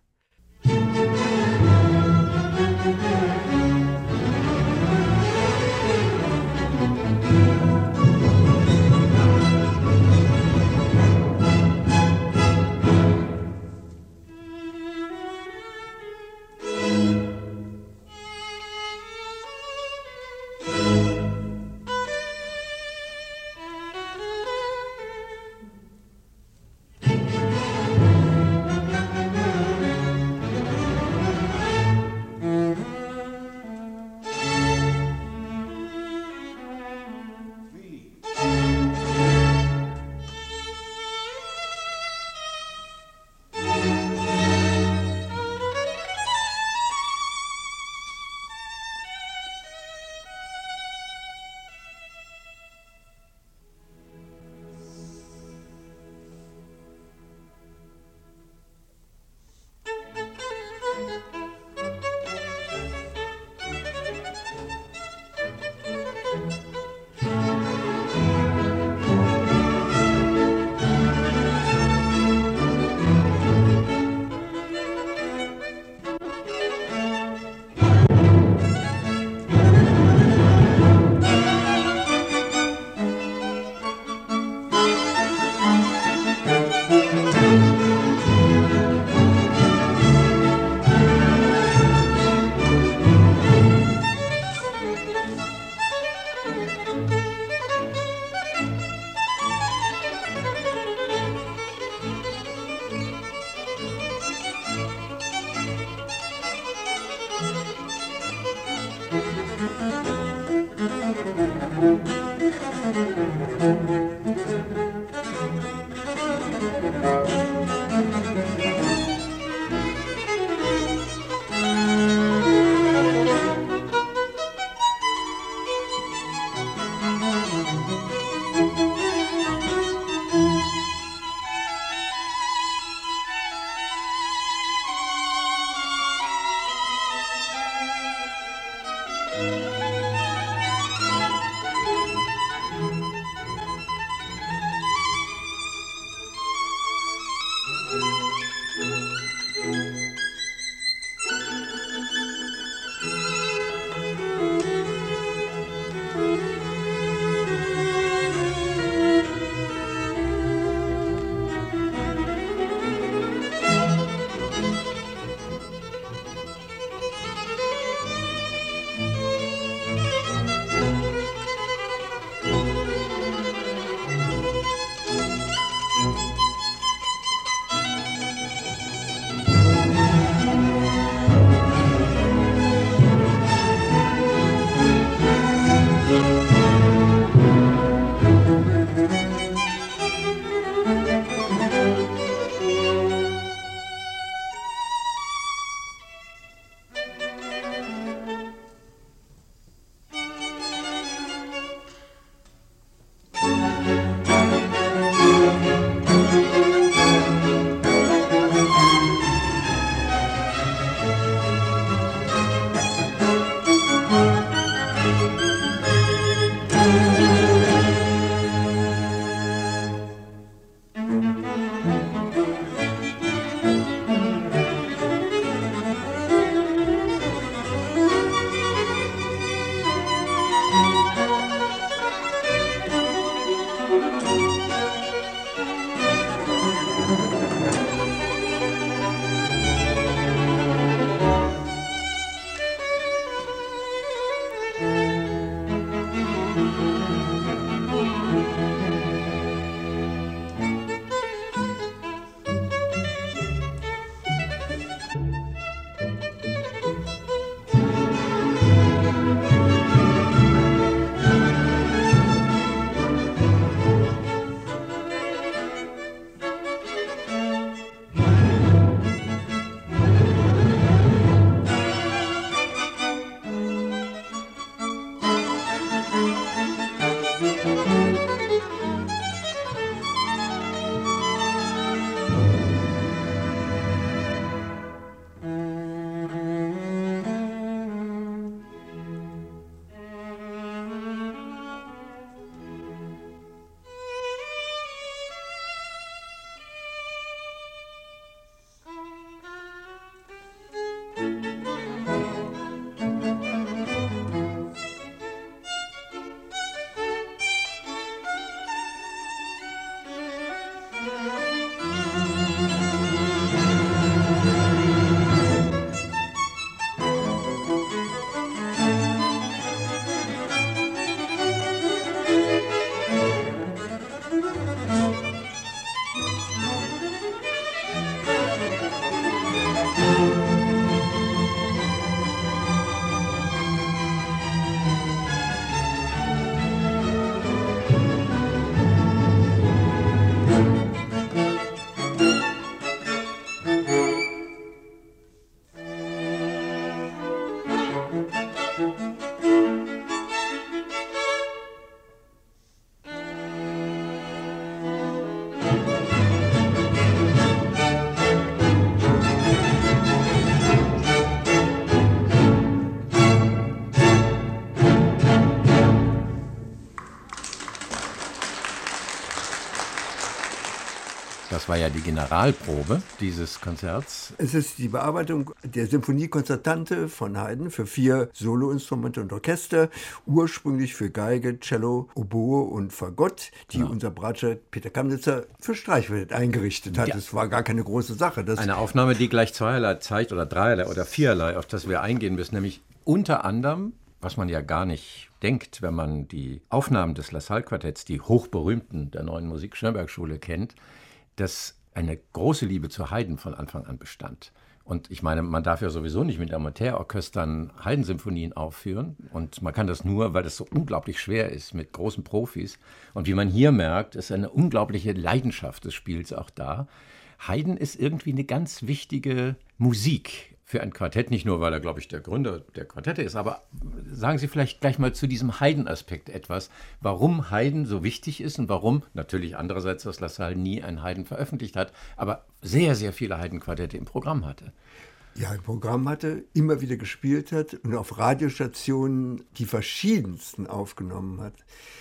das war ja die Generalprobe dieses Konzerts. Es ist die Bearbeitung der Symphonie Concertante von Haydn für vier Soloinstrumente und Orchester, ursprünglich für Geige, Cello, Oboe und Fagott, die ja. unser Bratscher Peter Kamnitzer für Streichquartett eingerichtet hat. Das ja. war gar keine große Sache. Das Eine Aufnahme, die gleich zweierlei zeigt oder dreierlei oder viererlei, auf das wir eingehen müssen, nämlich unter anderem, was man ja gar nicht denkt, wenn man die Aufnahmen des LaSalle-Quartetts, die hochberühmten der Neuen Musik-Schönberg-Schule kennt, dass eine große Liebe zu Haydn von Anfang an bestand. Und ich meine, man darf ja sowieso nicht mit Amateurorchestern Haydn-Symphonien aufführen. Und man kann das nur, weil das so unglaublich schwer ist mit großen Profis. Und wie man hier merkt, ist eine unglaubliche Leidenschaft des Spiels auch da. Haydn ist irgendwie eine ganz wichtige Musik für ein Quartett, nicht nur, weil er, glaube ich, der Gründer der Quartette ist, aber sagen Sie vielleicht gleich mal zu diesem Haydn-Aspekt etwas, warum Haydn so wichtig ist und warum, natürlich andererseits, dass LaSalle nie ein Haydn veröffentlicht hat, aber sehr, sehr viele Haydn-Quartette im Programm hatte. Ja, im Programm hatte, immer wieder gespielt hat und auf Radiostationen die verschiedensten aufgenommen hat.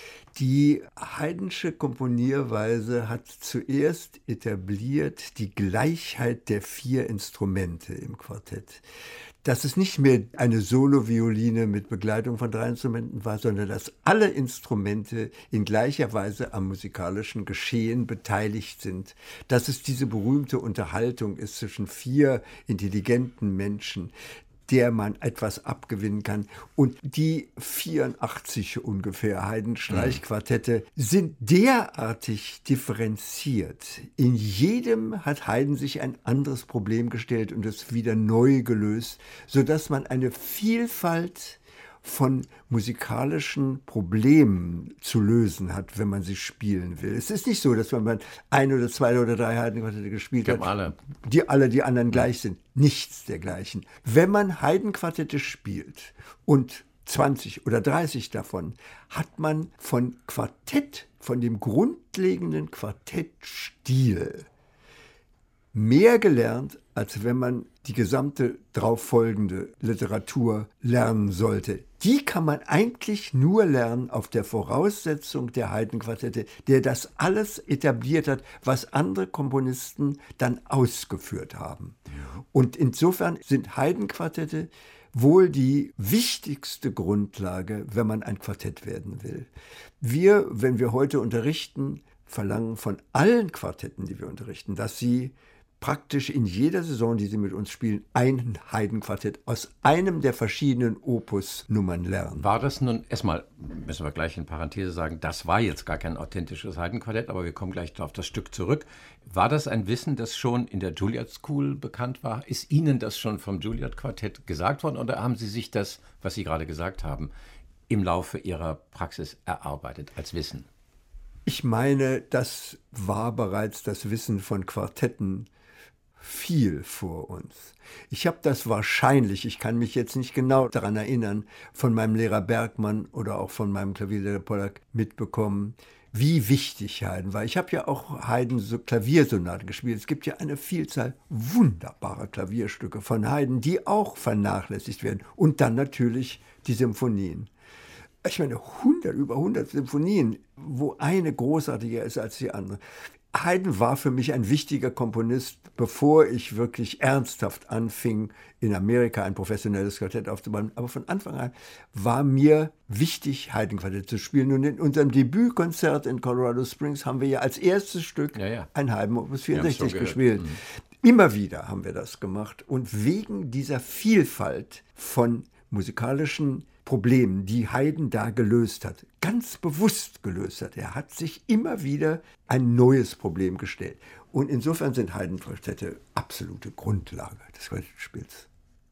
Die Haydnsche Komponierweise hat zuerst etabliert die Gleichheit der vier Instrumente im Quartett. Dass es nicht mehr eine Solo-Violine mit Begleitung von drei Instrumenten war, sondern dass alle Instrumente in gleicher Weise am musikalischen Geschehen beteiligt sind. Dass es diese berühmte Unterhaltung ist zwischen vier intelligenten Menschen, der man etwas abgewinnen kann. Und die vierundachtzig ungefähr Haydn-Streichquartette sind derartig differenziert. In jedem hat Haydn sich ein anderes Problem gestellt und es wieder neu gelöst, sodass man eine Vielfalt von musikalischen Problemen zu lösen hat, wenn man sie spielen will. Es ist nicht so, dass man ein oder zwei oder drei Haydn-Quartette gespielt hat, alle. die alle die anderen gleich sind. Nichts dergleichen. Wenn man Haydn-Quartette spielt und zwanzig oder dreißig davon, hat man von Quartett, von dem grundlegenden Quartettstil mehr gelernt, als wenn man die gesamte darauf folgende Literatur lernen sollte. Die kann man eigentlich nur lernen auf der Voraussetzung der Haydn-Quartette, der das alles etabliert hat, was andere Komponisten dann ausgeführt haben. Und insofern sind Haydn-Quartette wohl die wichtigste Grundlage, wenn man ein Quartett werden will. Wir, wenn wir heute unterrichten, verlangen von allen Quartetten, die wir unterrichten, dass sie praktisch in jeder Saison, die sie mit uns spielen, ein Haydn-Quartett aus einem der verschiedenen Opus-Nummern lernen. War das nun, erstmal müssen wir gleich in Parenthese sagen, das war jetzt gar kein authentisches Haydn-Quartett, aber wir kommen gleich auf das Stück zurück. War das ein Wissen, das schon in der Juilliard School bekannt war? Ist Ihnen das schon vom Juilliard-Quartett gesagt worden oder haben Sie sich das, was Sie gerade gesagt haben, im Laufe Ihrer Praxis erarbeitet als Wissen? Ich meine, das war bereits das Wissen von Quartetten viel vor uns. Ich habe das wahrscheinlich, ich kann mich jetzt nicht genau daran erinnern, von meinem Lehrer Bergmann oder auch von meinem Klavierlehrer Pollack mitbekommen, wie wichtig Haydn war. Ich habe ja auch Haydn so Klaviersonaten gespielt. Es gibt ja eine Vielzahl wunderbarer Klavierstücke von Haydn, die auch vernachlässigt werden. Und dann natürlich die Symphonien. Ich meine, hundert, über hundert Symphonien, wo eine großartiger ist als die andere. Haydn war für mich ein wichtiger Komponist, bevor ich wirklich ernsthaft anfing, in Amerika ein professionelles Quartett aufzubauen. Aber von Anfang an war mir wichtig, Haydn-Quartett zu spielen. Und in unserem Debütkonzert in Colorado Springs haben wir ja als erstes Stück ja, ja. ein Haydn Opus vierundsechzig gespielt. Mhm. Immer wieder haben wir das gemacht. Und wegen dieser Vielfalt von musikalischen Problemen, die Haydn da gelöst hat, ganz bewusst gelöst hat. Er hat sich immer wieder ein neues Problem gestellt. Und insofern sind Haydn-Quartette absolute Grundlage des Quartettspiels.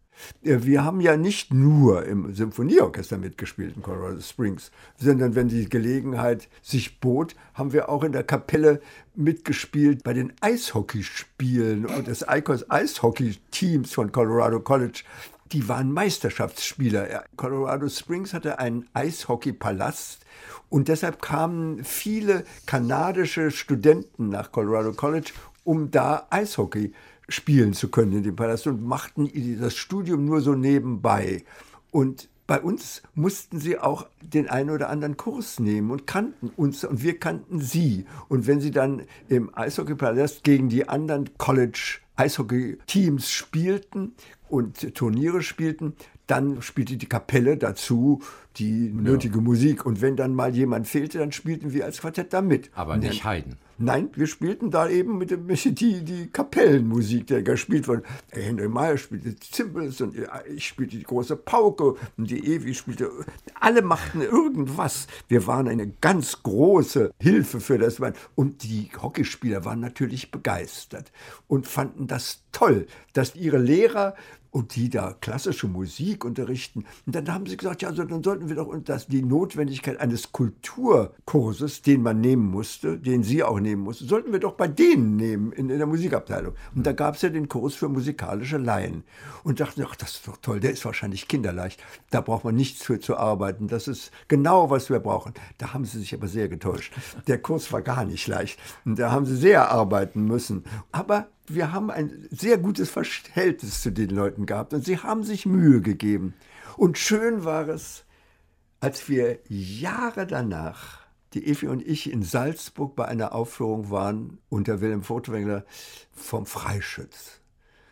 Wir haben ja nicht nur im Symphonieorchester mitgespielt in Colorado Springs, sondern wenn die Gelegenheit sich bot, haben wir auch in der Kapelle mitgespielt bei den Eishockeyspielen und des Icons Eishockey-Teams von Colorado College. Die waren Meisterschaftsspieler. Colorado Springs hatte einen Eishockeypalast und deshalb kamen viele kanadische Studenten nach Colorado College, um da Eishockey spielen zu können in dem Palast und machten das Studium nur so nebenbei. Und bei uns mussten sie auch den einen oder anderen Kurs nehmen und kannten uns und wir kannten sie. Und wenn sie dann im Eishockeypalast gegen die anderen College-Eishockey-Teams spielten und Turniere spielten, dann spielte die Kapelle dazu die nötige ja. Musik. Und wenn dann mal jemand fehlte, dann spielten wir als Quartett da mit. Aber nicht Haydn. Nein, wir spielten da eben mit dem, die, die Kapellenmusik, die gespielt wurde. Henry Meyer spielte Cymbals und ich spielte die große Pauke und die Evi spielte. Alle machten irgendwas. Wir waren eine ganz große Hilfe für das Band. Und die Hockeyspieler waren natürlich begeistert und fanden das toll, dass ihre Lehrer und die da klassische Musik unterrichten. Und dann haben sie gesagt, ja, also dann sollten wir doch und das, die Notwendigkeit eines Kulturkurses, den man nehmen musste, den sie auch nehmen mussten, sollten wir doch bei denen nehmen in, in der Musikabteilung. Und da gab es ja den Kurs für musikalische Laien. Und dachten, ach, das ist doch toll, der ist wahrscheinlich kinderleicht. Da braucht man nichts für zu arbeiten. Das ist genau, was wir brauchen. Da haben sie sich aber sehr getäuscht. Der Kurs war gar nicht leicht. Und da haben sie sehr arbeiten müssen. Aber wir haben ein sehr gutes Verhältnis zu den Leuten gehabt und sie haben sich Mühe gegeben. Und schön war es, als wir Jahre danach, die Evi und ich in Salzburg bei einer Aufführung waren unter Wilhelm Furtwängler vom Freischütz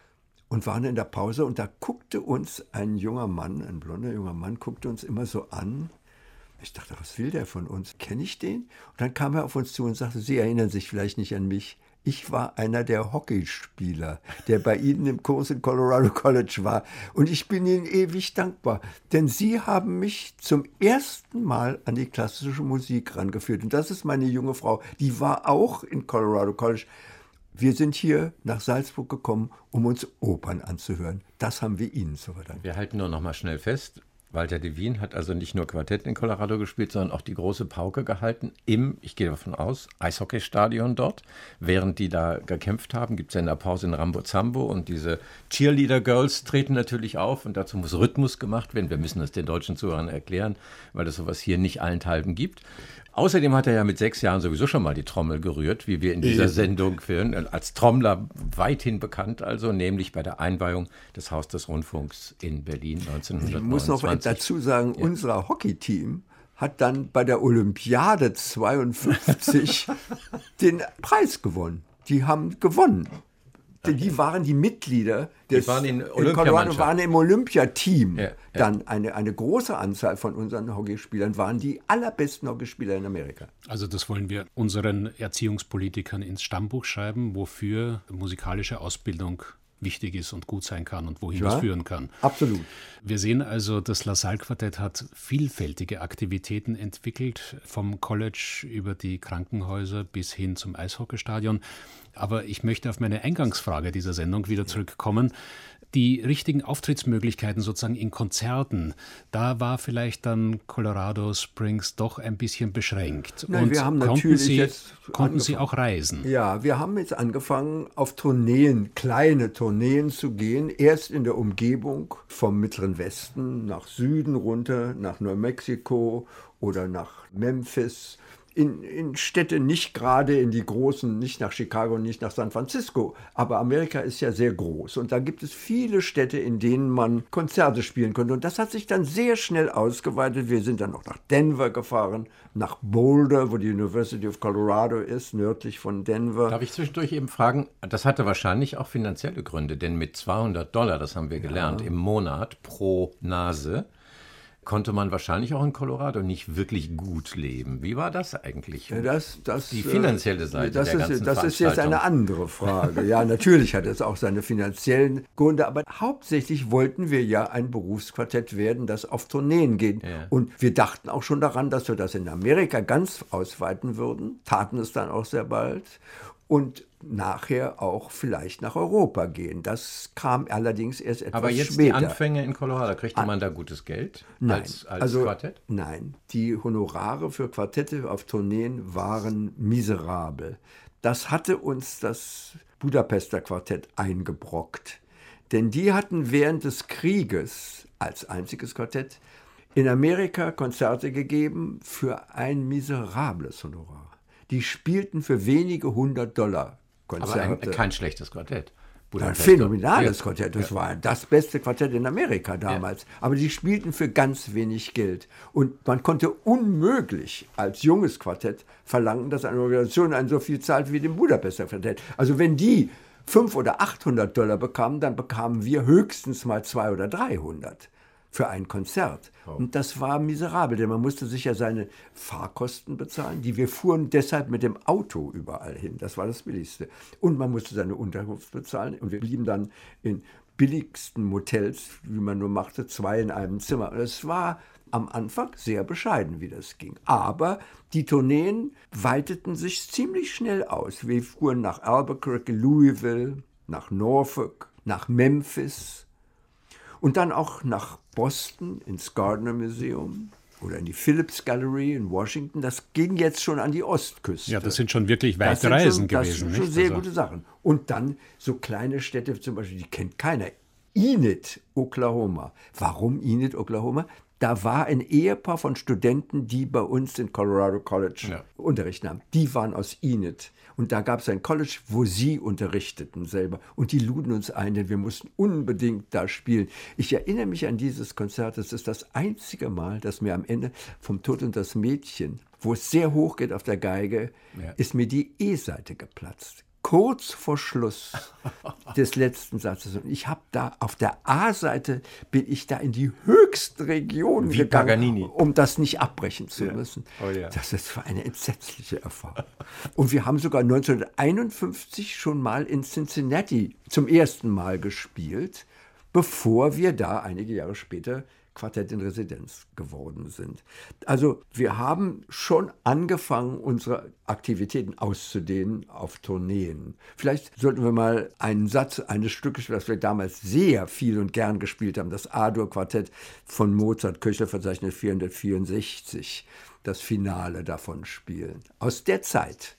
und waren in der Pause und da guckte uns ein junger Mann, ein blonder junger Mann, guckte uns immer so an. Ich dachte, was will der von uns? Kenne ich den? Und dann kam er auf uns zu und sagte, Sie erinnern sich vielleicht nicht an mich. Ich war einer der Hockeyspieler, der bei Ihnen im Kurs in Colorado College war. Und ich bin Ihnen ewig dankbar, denn Sie haben mich zum ersten Mal an die klassische Musik rangeführt. Und das ist meine junge Frau, die war auch in Colorado College. Wir sind hier nach Salzburg gekommen, um uns Opern anzuhören. Das haben wir Ihnen zu verdanken. Wir halten nur noch mal schnell fest. Walter de Wien hat also nicht nur Quartett in Colorado gespielt, sondern auch die große Pauke gehalten im, ich gehe davon aus, Eishockeystadion dort. Während die da gekämpft haben, gibt es ja in der Pause in Rambozambo und diese Cheerleader-Girls treten natürlich auf und dazu muss Rhythmus gemacht werden. Wir müssen das den deutschen Zuhörern erklären, weil es sowas hier nicht allenthalben gibt. Außerdem hat er ja mit sechs Jahren sowieso schon mal die Trommel gerührt, wie wir in dieser Sendung führen, als Trommler weithin bekannt also, nämlich bei der Einweihung des Haus des Rundfunks in Berlin neunzehnhundertneunundzwanzig. Ich muss noch dazu sagen, ja. Unser Hockeyteam hat dann bei der Olympiade zweiundfünfzig den Preis gewonnen. Die haben gewonnen. Okay. Die waren die Mitglieder des die waren in, in Colorado, waren im Olympiateam. Ja, ja. Dann eine, eine große Anzahl von unseren Hockeyspielern waren die allerbesten Hockeyspieler in Amerika. Also das wollen wir unseren Erziehungspolitikern ins Stammbuch schreiben, wofür musikalische Ausbildung wichtig ist und gut sein kann und wohin ja, das führen kann. Absolut. Wir sehen also, das LaSalle-Quartett hat vielfältige Aktivitäten entwickelt, vom College über die Krankenhäuser bis hin zum Eishockeystadion. Aber ich möchte auf meine Eingangsfrage dieser Sendung wieder zurückkommen. Die richtigen Auftrittsmöglichkeiten sozusagen in Konzerten, da war vielleicht dann Colorado Springs doch ein bisschen beschränkt. Nein, und wir haben konnten natürlich Sie, jetzt konnten Sie auch reisen? Ja, wir haben jetzt angefangen, auf Tourneen, kleine Tourneen zu gehen. Erst in der Umgebung vom Mittleren Westen nach Süden runter, nach New Mexico oder nach Memphis. In, in Städte, nicht gerade in die großen, nicht nach Chicago, nicht nach San Francisco. Aber Amerika ist ja sehr groß und da gibt es viele Städte, in denen man Konzerte spielen konnte. Und das hat sich dann sehr schnell ausgeweitet. Wir sind dann auch nach Denver gefahren, nach Boulder, wo die University of Colorado ist, nördlich von Denver. Darf ich zwischendurch eben fragen, das hatte wahrscheinlich auch finanzielle Gründe, denn mit zweihundert Dollar, das haben wir gelernt, ja. im Monat pro Nase, konnte man wahrscheinlich auch in Colorado nicht wirklich gut leben. Wie war das eigentlich? Das, das, die finanzielle Seite das der ist, ganzen Das ist jetzt eine andere Frage. Ja, natürlich hat es auch seine finanziellen Gründe, aber hauptsächlich wollten wir ja ein Berufsquartett werden, das auf Tourneen geht. Ja. Und wir dachten auch schon daran, dass wir das in Amerika ganz ausweiten würden, taten es dann auch sehr bald. Und nachher auch vielleicht nach Europa gehen. Das kam allerdings erst etwas später. Aber jetzt später. Die Anfänge in Colorado, kriegte man da gutes Geld nein, als, als also, Quartett? Nein, die Honorare für Quartette auf Tourneen waren miserabel. Das hatte uns das Budapester Quartett eingebrockt. Denn die hatten während des Krieges als einziges Quartett in Amerika Konzerte gegeben für ein miserables Honorar. Die spielten für wenige hundert Dollar Konzerte. Aber ein, kein schlechtes Quartett. Ein phänomenales Quartett. Das ja. war das beste Quartett in Amerika damals. Ja. Aber die spielten für ganz wenig Geld. Und man konnte unmöglich als junges Quartett verlangen, dass eine Organisation einen so viel zahlt wie dem Budapester Quartett. Also wenn die fünfhundert oder achthundert Dollar bekamen, dann bekamen wir höchstens mal zweihundert oder dreihundert für ein Konzert. Oh. Und das war miserabel, denn man musste sich ja seine Fahrkosten bezahlen. Die wir fuhren deshalb mit dem Auto überall hin. Das war das Billigste. Und man musste seine Unterkunft bezahlen. Und wir blieben dann in billigsten Motels, wie man nur machte, zwei in einem Zimmer. Und es war am Anfang sehr bescheiden, wie das ging. Aber die Tourneen weiteten sich ziemlich schnell aus. Wir fuhren nach Albuquerque, Louisville, nach Norfolk, nach Memphis und dann auch nach Boston ins Gardner Museum oder in die Phillips Gallery in Washington. Das ging jetzt schon an die Ostküste. Ja, das sind schon wirklich weite Reisen gewesen. Das sind schon nicht? sehr also. gute Sachen. Und dann so kleine Städte zum Beispiel, die kennt keiner. Enid, Oklahoma. Warum Enid, Oklahoma? Da war ein Ehepaar von Studenten, die bei uns in Colorado College ja. Unterricht nahmen. Die waren aus Enid. Und da gab es ein College, wo sie unterrichteten selber. Und die luden uns ein, denn wir mussten unbedingt da spielen. Ich erinnere mich an dieses Konzert. Es ist das einzige Mal, dass mir am Ende vom Tod und das Mädchen, wo es sehr hoch geht auf der Geige, ja. ist mir die E-Seite geplatzt. Kurz vor Schluss des letzten Satzes. Und ich habe da auf der A-Seite, bin ich da in die höchsten Regionen Wie gegangen, Paganini. Um das nicht abbrechen zu ja. müssen. Oh, ja. Das ist eine entsetzliche Erfahrung. Und wir haben sogar neunzehnhunderteinundfünfzig schon mal in Cincinnati zum ersten Mal gespielt, bevor wir da einige Jahre später Quartett in Residenz geworden sind. Also wir haben schon angefangen, unsere Aktivitäten auszudehnen auf Tourneen. Vielleicht sollten wir mal einen Satz eines Stückes, das wir damals sehr viel und gern gespielt haben, das A-Dur-Quartett von Mozart, Köchlerverzeichnis vierhundertvierundsechzig, das Finale davon spielen. Aus der Zeit.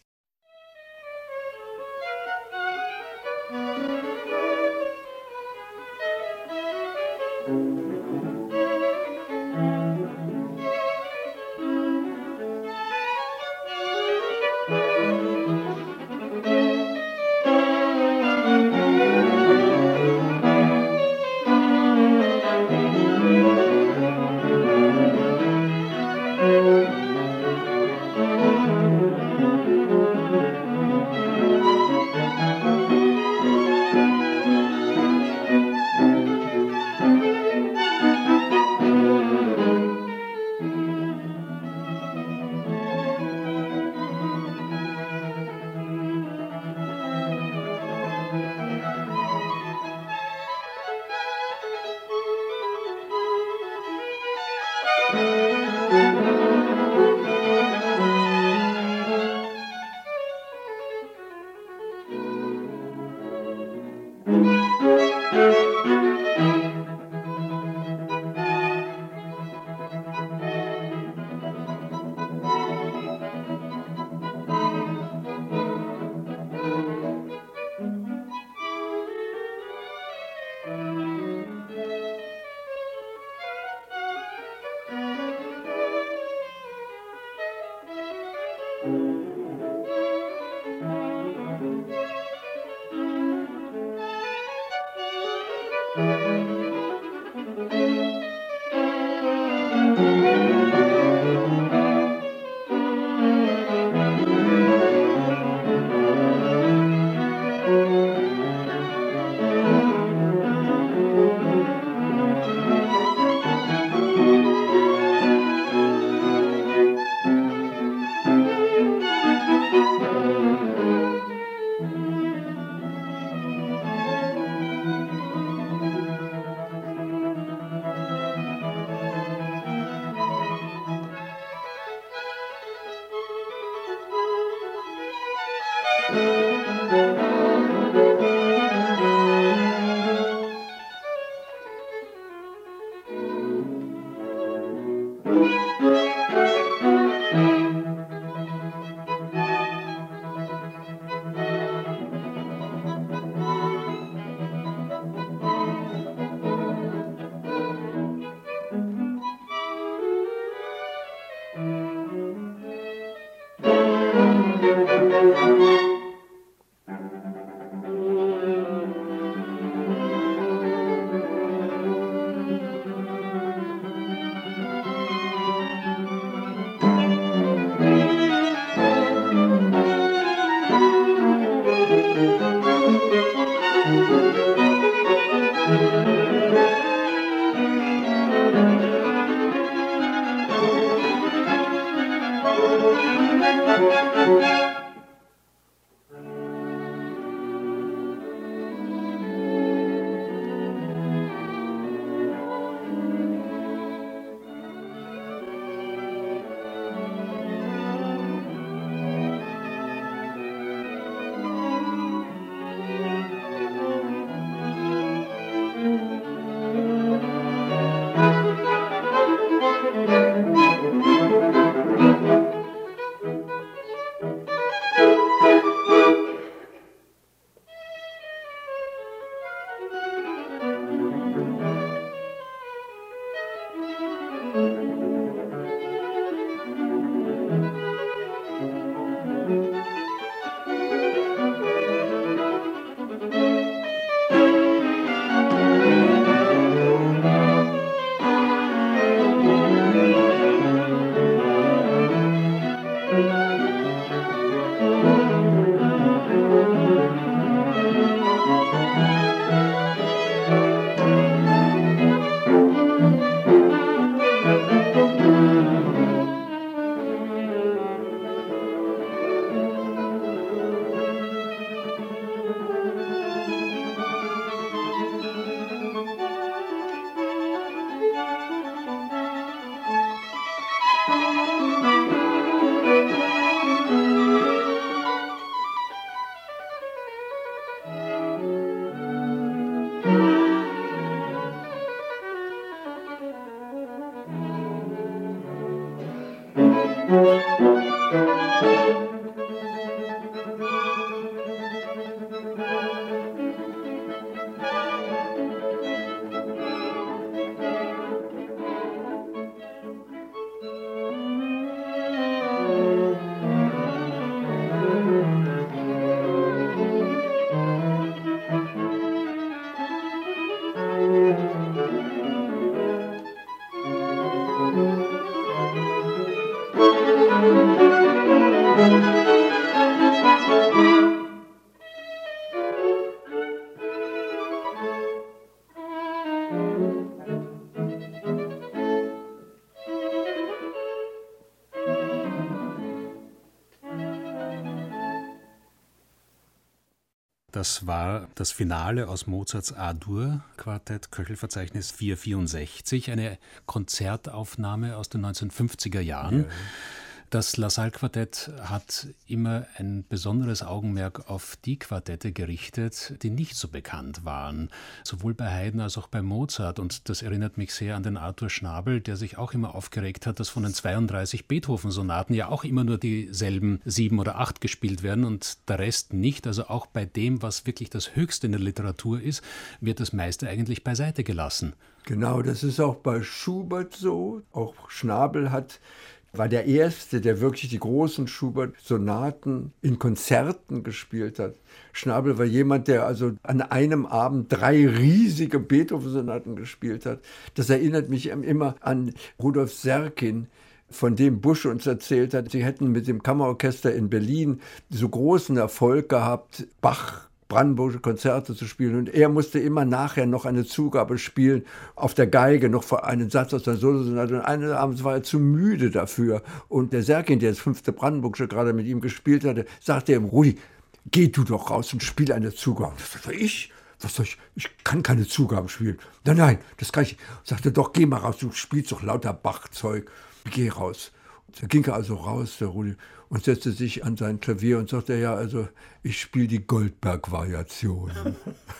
Das war das Finale aus Mozarts A-Dur-Quartett, Köchelverzeichnis vierhundertvierundsechzig, eine Konzertaufnahme aus den neunzehnhundertfünfziger Jahren. Ja. Das LaSalle-Quartett hat immer ein besonderes Augenmerk auf die Quartette gerichtet, die nicht so bekannt waren, sowohl bei Haydn als auch bei Mozart. Und das erinnert mich sehr an den Arthur Schnabel, der sich auch immer aufgeregt hat, dass von den zweiunddreißig Beethoven-Sonaten ja auch immer nur dieselben sieben oder acht gespielt werden und der Rest nicht. Also auch bei dem, was wirklich das Höchste in der Literatur ist, wird das meiste eigentlich beiseite gelassen. Genau, das ist auch bei Schubert so. Auch Schnabel hat war der Erste, der wirklich die großen Schubert-Sonaten in Konzerten gespielt hat. Schnabel war jemand, der also an einem Abend drei riesige Beethoven-Sonaten gespielt hat. Das erinnert mich immer an Rudolf Serkin, von dem Busch uns erzählt hat, sie hätten mit dem Kammerorchester in Berlin so großen Erfolg gehabt, Bach brandenburgische Konzerte zu spielen. Und er musste immer nachher noch eine Zugabe spielen, auf der Geige noch einen Satz aus der Solosonate. Und eines Abends war er zu müde dafür. Und der Serkin, der das fünfte Brandenburgische gerade mit ihm gespielt hatte, sagte ihm, Rudi, geh du doch raus und spiel eine Zugabe. Das sagte ich, was soll ich, ich kann keine Zugaben spielen. Nein, nein, das kann ich nicht. Sagte, doch, geh mal raus, du spielst doch lauter Bach-Zeug. Geh raus. Da ging er also raus, der Rudi, und setzte sich an sein Klavier und sagte, ja, also ich spiele die Goldberg-Variationen.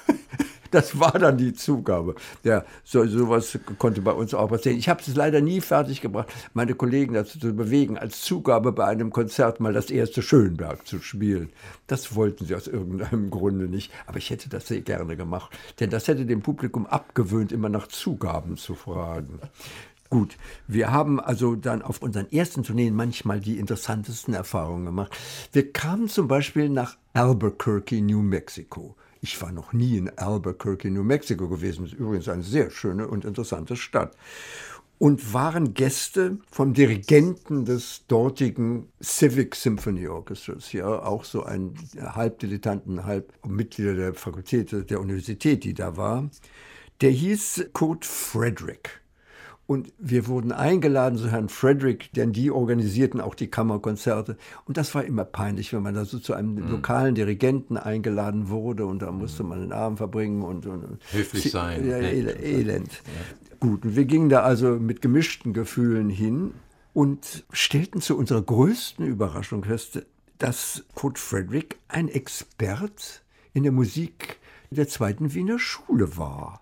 Das war dann die Zugabe. Ja, so sowas konnte bei uns auch passieren. Ich habe es leider nie fertig gebracht, meine Kollegen dazu zu bewegen, als Zugabe bei einem Konzert mal das erste Schönberg zu spielen. Das wollten sie aus irgendeinem Grunde nicht. Aber ich hätte das sehr gerne gemacht, denn das hätte dem Publikum abgewöhnt, immer nach Zugaben zu fragen. Gut, wir haben also dann auf unseren ersten Tourneen manchmal die interessantesten Erfahrungen gemacht. Wir kamen zum Beispiel nach Albuquerque, New Mexico. Ich war noch nie in Albuquerque, New Mexico gewesen. Das ist übrigens eine sehr schöne und interessante Stadt. Und waren Gäste vom Dirigenten des dortigen Civic Symphony Orchestras, ja, auch so ein halb Dilettanten, halb Mitglieder der Fakultät der Universität, die da war. Der hieß Kurt Frederick. Und wir wurden eingeladen zu Herrn Frederick, denn die organisierten auch die Kammerkonzerte. Und das war immer peinlich, wenn man da so zu einem mhm. lokalen Dirigenten eingeladen wurde und da musste man den Abend verbringen und, und höflich sein. Ja, elend. elend. Ja. Gut, und wir gingen da also mit gemischten Gefühlen hin und stellten zu unserer größten Überraschung fest, dass Kurt Frederick ein Expert in der Musik der zweiten Wiener Schule war.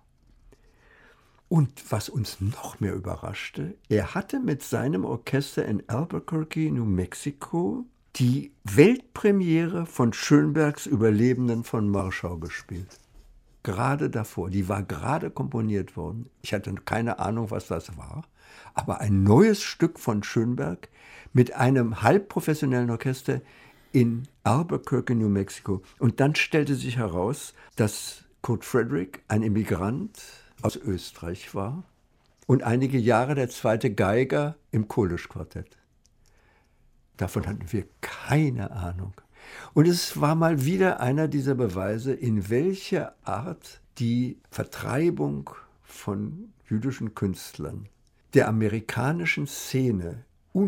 Und was uns noch mehr überraschte, er hatte mit seinem Orchester in Albuquerque, New Mexico, die Weltpremiere von Schönbergs Überlebenden von Warschau gespielt. Gerade davor, die war gerade komponiert worden. Ich hatte keine Ahnung, was das war, aber ein neues Stück von Schönberg mit einem halbprofessionellen Orchester in Albuquerque, New Mexico. Und dann stellte sich heraus, dass Kurt Frederick, ein Immigrant aus Österreich war und einige Jahre der zweite Geiger im Kolesch-Quartett. Davon hatten wir keine Ahnung. Und es war mal wieder einer dieser Beweise, in welcher Art die Vertreibung von jüdischen Künstlern der amerikanischen Szene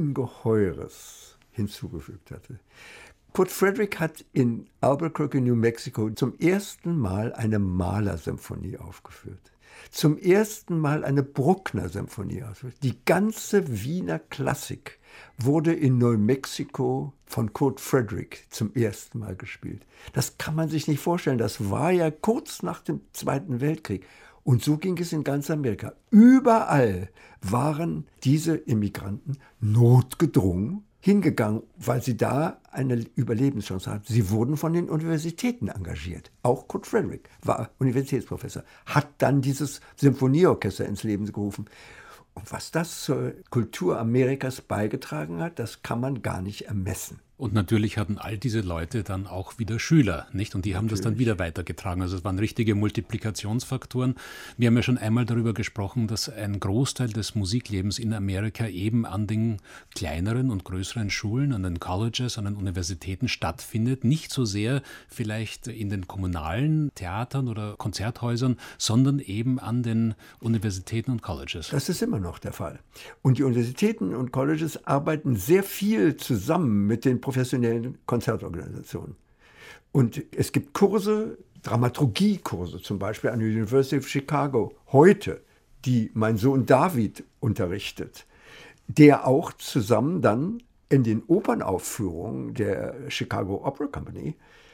Ungeheures hinzugefügt hatte. Kurt Frederick hat in Albuquerque, New Mexico zum ersten Mal eine Mahler-Symphonie aufgeführt. Zum ersten Mal eine Bruckner-Symphonie ausgeführt. Die ganze Wiener Klassik wurde in New Mexico von Kurt Frederick zum ersten Mal gespielt. Das kann man sich nicht vorstellen. Das war ja kurz nach dem Zweiten Weltkrieg. Und so ging es in ganz Amerika. Überall waren diese Immigranten notgedrungen hingegangen, weil sie da eine Überlebenschance hatten. Sie wurden von den Universitäten engagiert. Auch Kurt Frederick war Universitätsprofessor, hat dann dieses Symphonieorchester ins Leben gerufen. Und was das zur Kultur Amerikas beigetragen hat, das kann man gar nicht ermessen. Und natürlich hatten all diese Leute dann auch wieder Schüler, nicht? Und die haben natürlich das dann wieder weitergetragen. Also es waren richtige Multiplikationsfaktoren. Wir haben ja schon einmal darüber gesprochen, dass ein Großteil des Musiklebens in Amerika eben an den kleineren und größeren Schulen, an den Colleges, an den Universitäten stattfindet. Nicht so sehr vielleicht in den kommunalen Theatern oder Konzerthäusern, sondern eben an den Universitäten und Colleges. Das ist immer noch der Fall. Und die Universitäten und Colleges arbeiten sehr viel zusammen mit den professionellen Konzertorganisationen. Und es gibt Kurse, Dramaturgiekurse zum Beispiel an der University of Chicago heute, die mein Sohn David unterrichtet, der auch zusammen dann in den Opernaufführungen der Chicago Opera Company,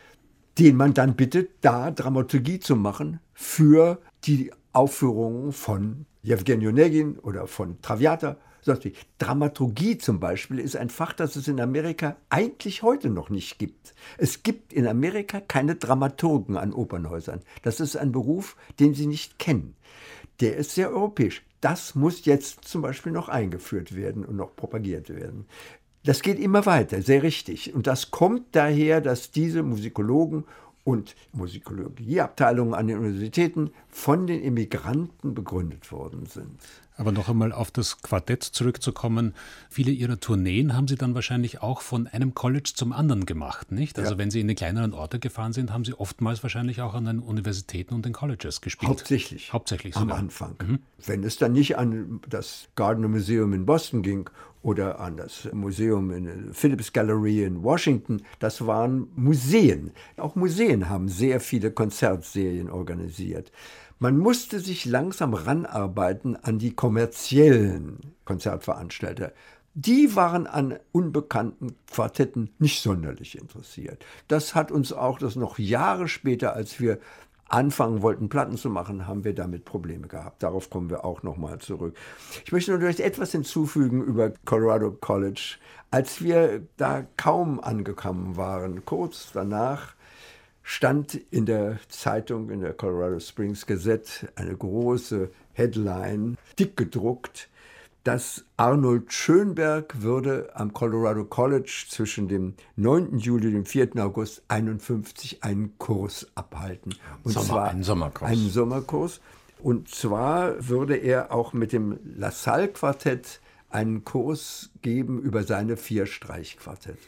den man dann bittet, da Dramaturgie zu machen für die Aufführungen von Jewgeni Onegin oder von Traviata. Dramaturgie zum Beispiel ist ein Fach, das es in Amerika eigentlich heute noch nicht gibt. Es gibt in Amerika keine Dramaturgen an Opernhäusern. Das ist ein Beruf, den sie nicht kennen. Der ist sehr europäisch. Das muss jetzt zum Beispiel noch eingeführt werden und noch propagiert werden. Das geht immer weiter, sehr richtig. Und das kommt daher, dass diese Musikologen und Musikologieabteilungen an den Universitäten von den Immigranten begründet worden sind. Aber noch einmal auf das Quartett zurückzukommen. Viele Ihrer Tourneen haben Sie dann wahrscheinlich auch von einem College zum anderen gemacht, nicht? Also ja. Wenn Sie in die kleineren Orte gefahren sind, haben Sie oftmals wahrscheinlich auch an den Universitäten und den Colleges gespielt. Hauptsächlich. Hauptsächlich sogar. Am Anfang. Mhm. Wenn es dann nicht an das Gardner Museum in Boston ging oder an das Museum in der Phillips Gallery in Washington, das waren Museen. Auch Museen haben sehr viele Konzertserien organisiert. Man musste sich langsam ranarbeiten an die kommerziellen Konzertveranstalter. Die waren an unbekannten Quartetten nicht sonderlich interessiert. Das hat uns auch, das noch Jahre später, als wir anfangen wollten, Platten zu machen, haben wir damit Probleme gehabt. Darauf kommen wir auch nochmal zurück. Ich möchte nur vielleicht etwas hinzufügen über Colorado College. Als wir da kaum angekommen waren, kurz danach, stand in der Zeitung, in der Colorado Springs Gazette, eine große Headline, dick gedruckt, dass Arnold Schönberg würde am Colorado College zwischen dem neunten Juli und dem vierten August einundfünfzig einen Kurs abhalten. Und Sommer, zwar einen Sommerkurs. Einen Sommerkurs. Und zwar würde er auch mit dem LaSalle-Quartett einen Kurs geben über seine vier Streichquartette.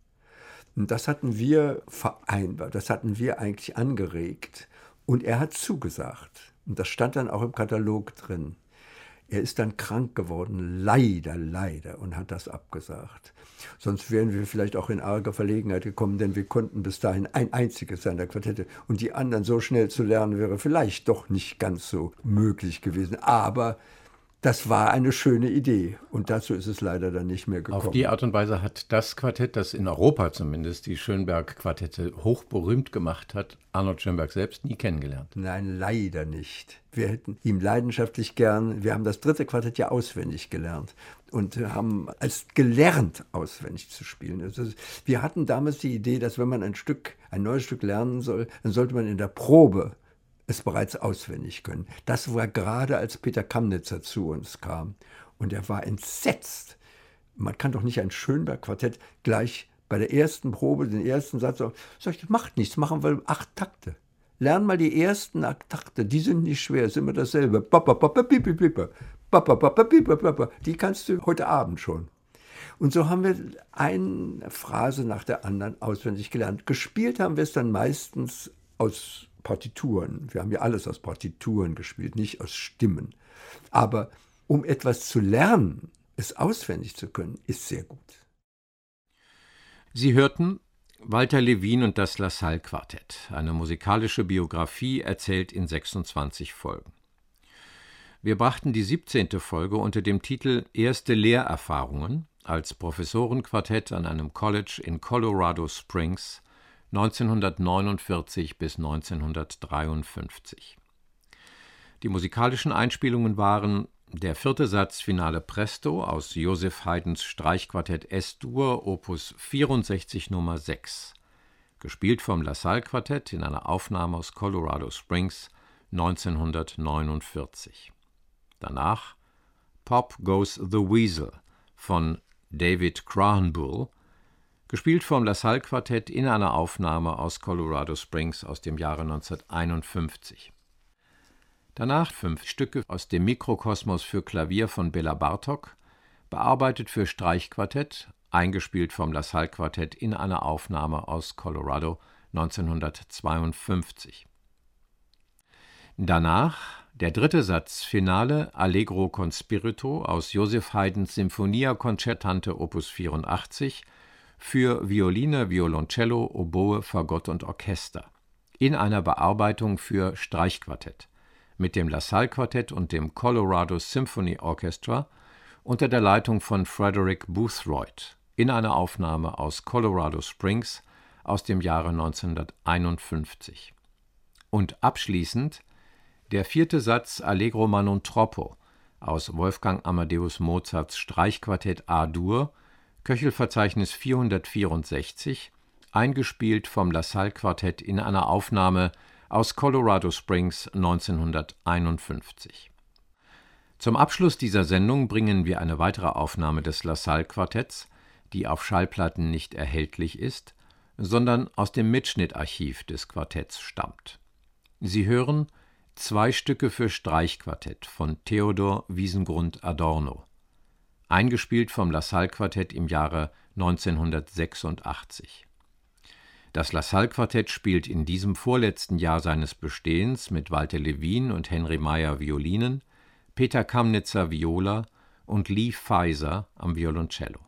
Und das hatten wir vereinbart, das hatten wir eigentlich angeregt. Und er hat zugesagt. Und das stand dann auch im Katalog drin. Er ist dann krank geworden, leider, leider, und hat das abgesagt. Sonst wären wir vielleicht auch in arge Verlegenheit gekommen, denn wir konnten bis dahin ein einziges seiner Quartette. Und die anderen so schnell zu lernen, wäre vielleicht doch nicht ganz so möglich gewesen. Aber das war eine schöne Idee und dazu ist es leider dann nicht mehr gekommen. Auf die Art und Weise hat das Quartett, das in Europa zumindest die Schönberg-Quartette hochberühmt gemacht hat, Arnold Schönberg selbst nie kennengelernt. Nein, leider nicht. Wir hätten ihm leidenschaftlich gern, wir haben das dritte Quartett ja auswendig gelernt und haben es gelernt, auswendig zu spielen. Also wir hatten damals die Idee, dass wenn man ein Stück, ein neues Stück lernen soll, dann sollte man in der Probe es bereits auswendig können. Das war gerade, als Peter Kamnitzer zu uns kam. Und er war entsetzt. Man kann doch nicht ein Schönberg-Quartett gleich bei der ersten Probe, den ersten Satz sagen, sag ich, macht nichts, machen wir acht Takte. Lern mal die ersten acht Takte, die sind nicht schwer, ist immer dasselbe. Die kannst du heute Abend schon. Und so haben wir eine Phrase nach der anderen auswendig gelernt. Gespielt haben wir es dann meistens aus Partituren. Wir haben ja alles aus Partituren gespielt, nicht aus Stimmen. Aber um etwas zu lernen, es auswendig zu können, ist sehr gut. Sie hörten Walter Levin und das LaSalle-Quartett, eine musikalische Biografie, erzählt in sechsundzwanzig Folgen. Wir brachten die siebzehnte Folge unter dem Titel Erste Lehrerfahrungen als Professorenquartett an einem College in Colorado Springs neunzehnhundertneunundvierzig bis neunzehnhundertdreiundfünfzig. Die musikalischen Einspielungen waren der vierte Satz Finale Presto aus Joseph Haydns Streichquartett S-Dur, Opus vierundsechzig Nummer sechs, gespielt vom LaSalle-Quartett in einer Aufnahme aus Colorado Springs neunzehnhundertneunundvierzig. Danach Pop Goes the Weasel von David Cranbull, gespielt vom LaSalle-Quartett in einer Aufnahme aus Colorado Springs aus dem Jahre neunzehnhunderteinundfünfzig. Danach fünf Stücke aus dem Mikrokosmos für Klavier von Bela Bartok, bearbeitet für Streichquartett, eingespielt vom LaSalle-Quartett in einer Aufnahme aus Colorado neunzehnhundertzweiundfünfzig. Danach der dritte Satz Finale Allegro con Spirito aus Joseph Haydns Sinfonia Concertante Opus vierundachtzig für Violine, Violoncello, Oboe, Fagott und Orchester in einer Bearbeitung für Streichquartett mit dem LaSalle-Quartett und dem Colorado Symphony Orchestra unter der Leitung von Frederick Boothroyd in einer Aufnahme aus Colorado Springs aus dem Jahre neunzehnhunderteinundfünfzig. Und abschließend der vierte Satz Allegro ma non troppo aus Wolfgang Amadeus Mozarts Streichquartett A-Dur, Köchelverzeichnis vierhundertvierundsechzig, eingespielt vom LaSalle-Quartett in einer Aufnahme aus Colorado Springs neunzehnhunderteinundfünfzig. Zum Abschluss dieser Sendung bringen wir eine weitere Aufnahme des LaSalle-Quartetts, die auf Schallplatten nicht erhältlich ist, sondern aus dem Mitschnittarchiv des Quartetts stammt. Sie hören Zwei Stücke für Streichquartett von Theodor Wiesengrund-Adorno, eingespielt vom LaSalle-Quartett im Jahre neunzehnhundertsechsundachtzig. Das LaSalle-Quartett spielt in diesem vorletzten Jahr seines Bestehens mit Walter Levin und Henry Meyer Violinen, Peter Kamnitzer Viola und Lee Pfizer am Violoncello.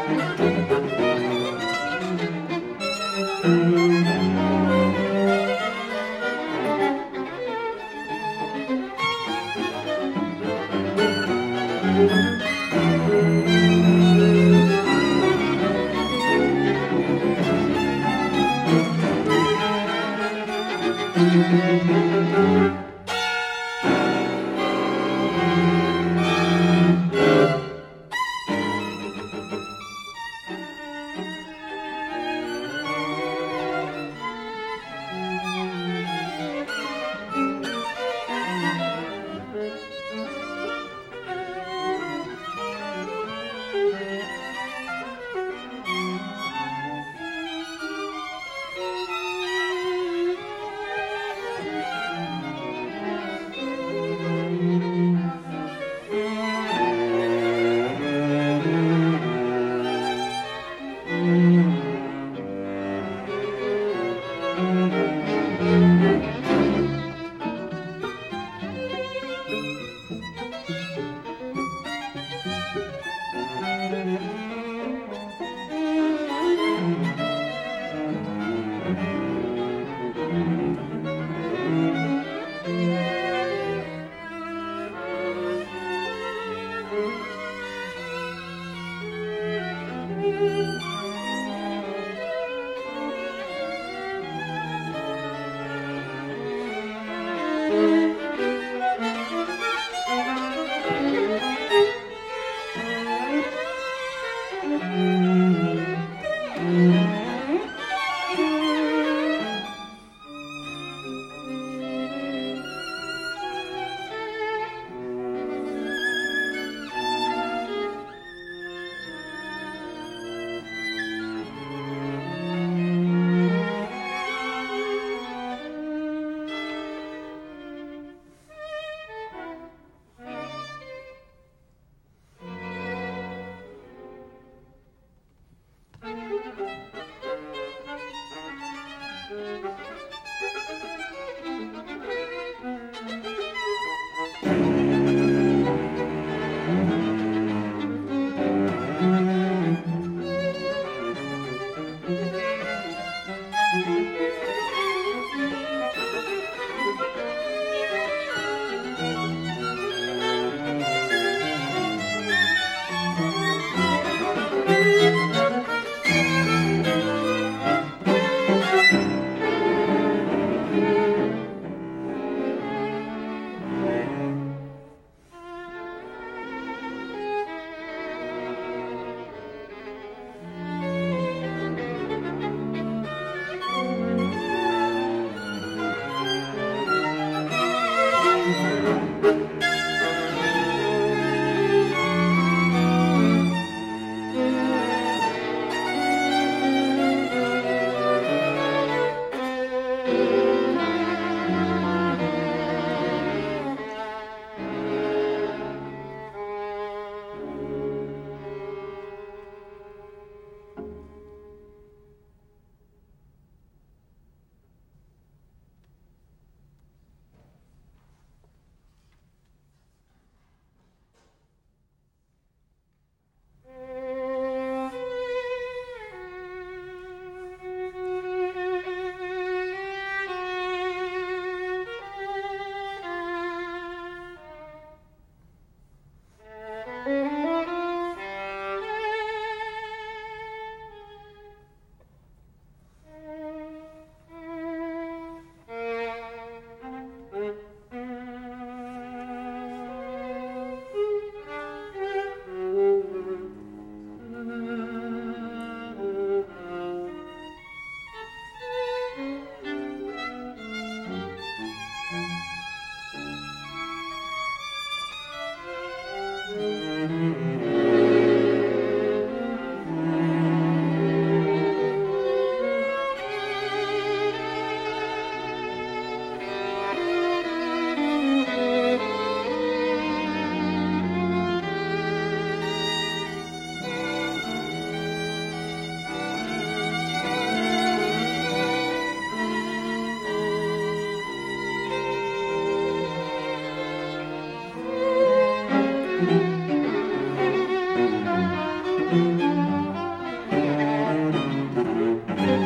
Musik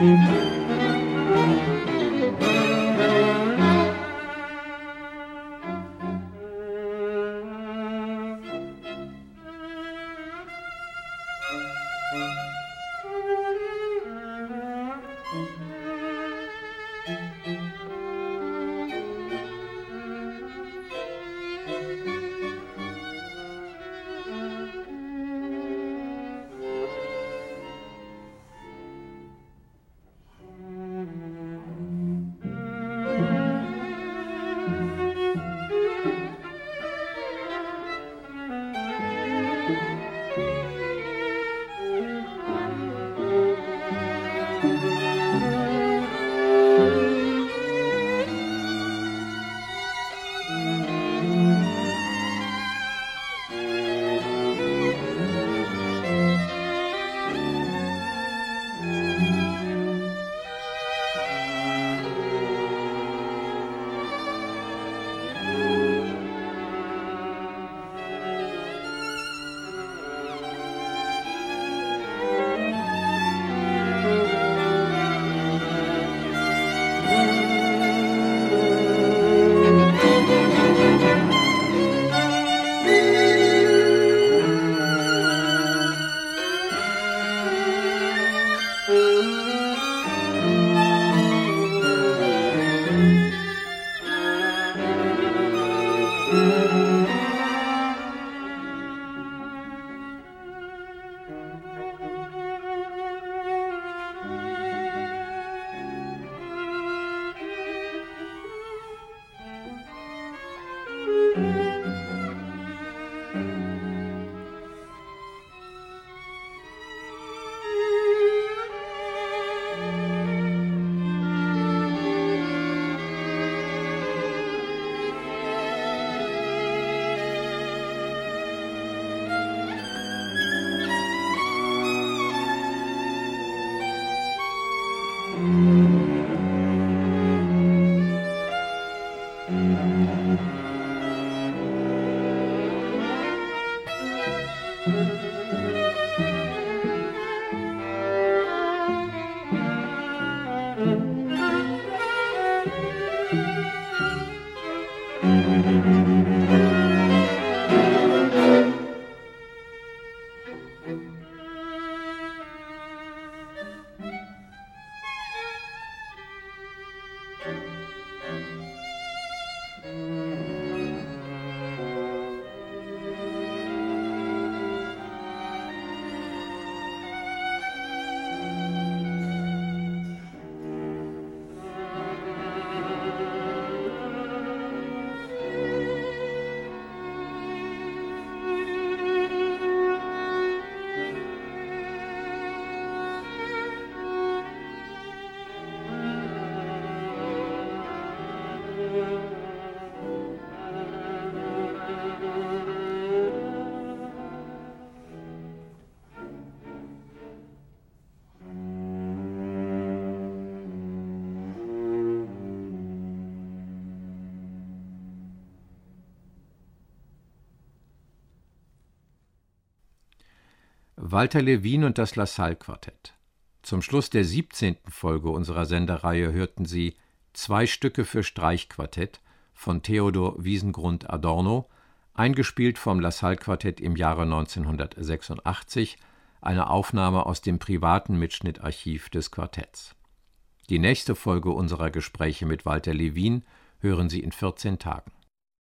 Walter Levin und das LaSalle-Quartett. Zum Schluss der siebzehnten Folge unserer Sendereihe hörten Sie Zwei Stücke für Streichquartett von Theodor Wiesengrund-Adorno, eingespielt vom LaSalle-Quartett im Jahre neunzehnhundertsechsundachtzig, eine Aufnahme aus dem privaten Mitschnittarchiv des Quartetts. Die nächste Folge unserer Gespräche mit Walter Levin hören Sie in vierzehn Tagen.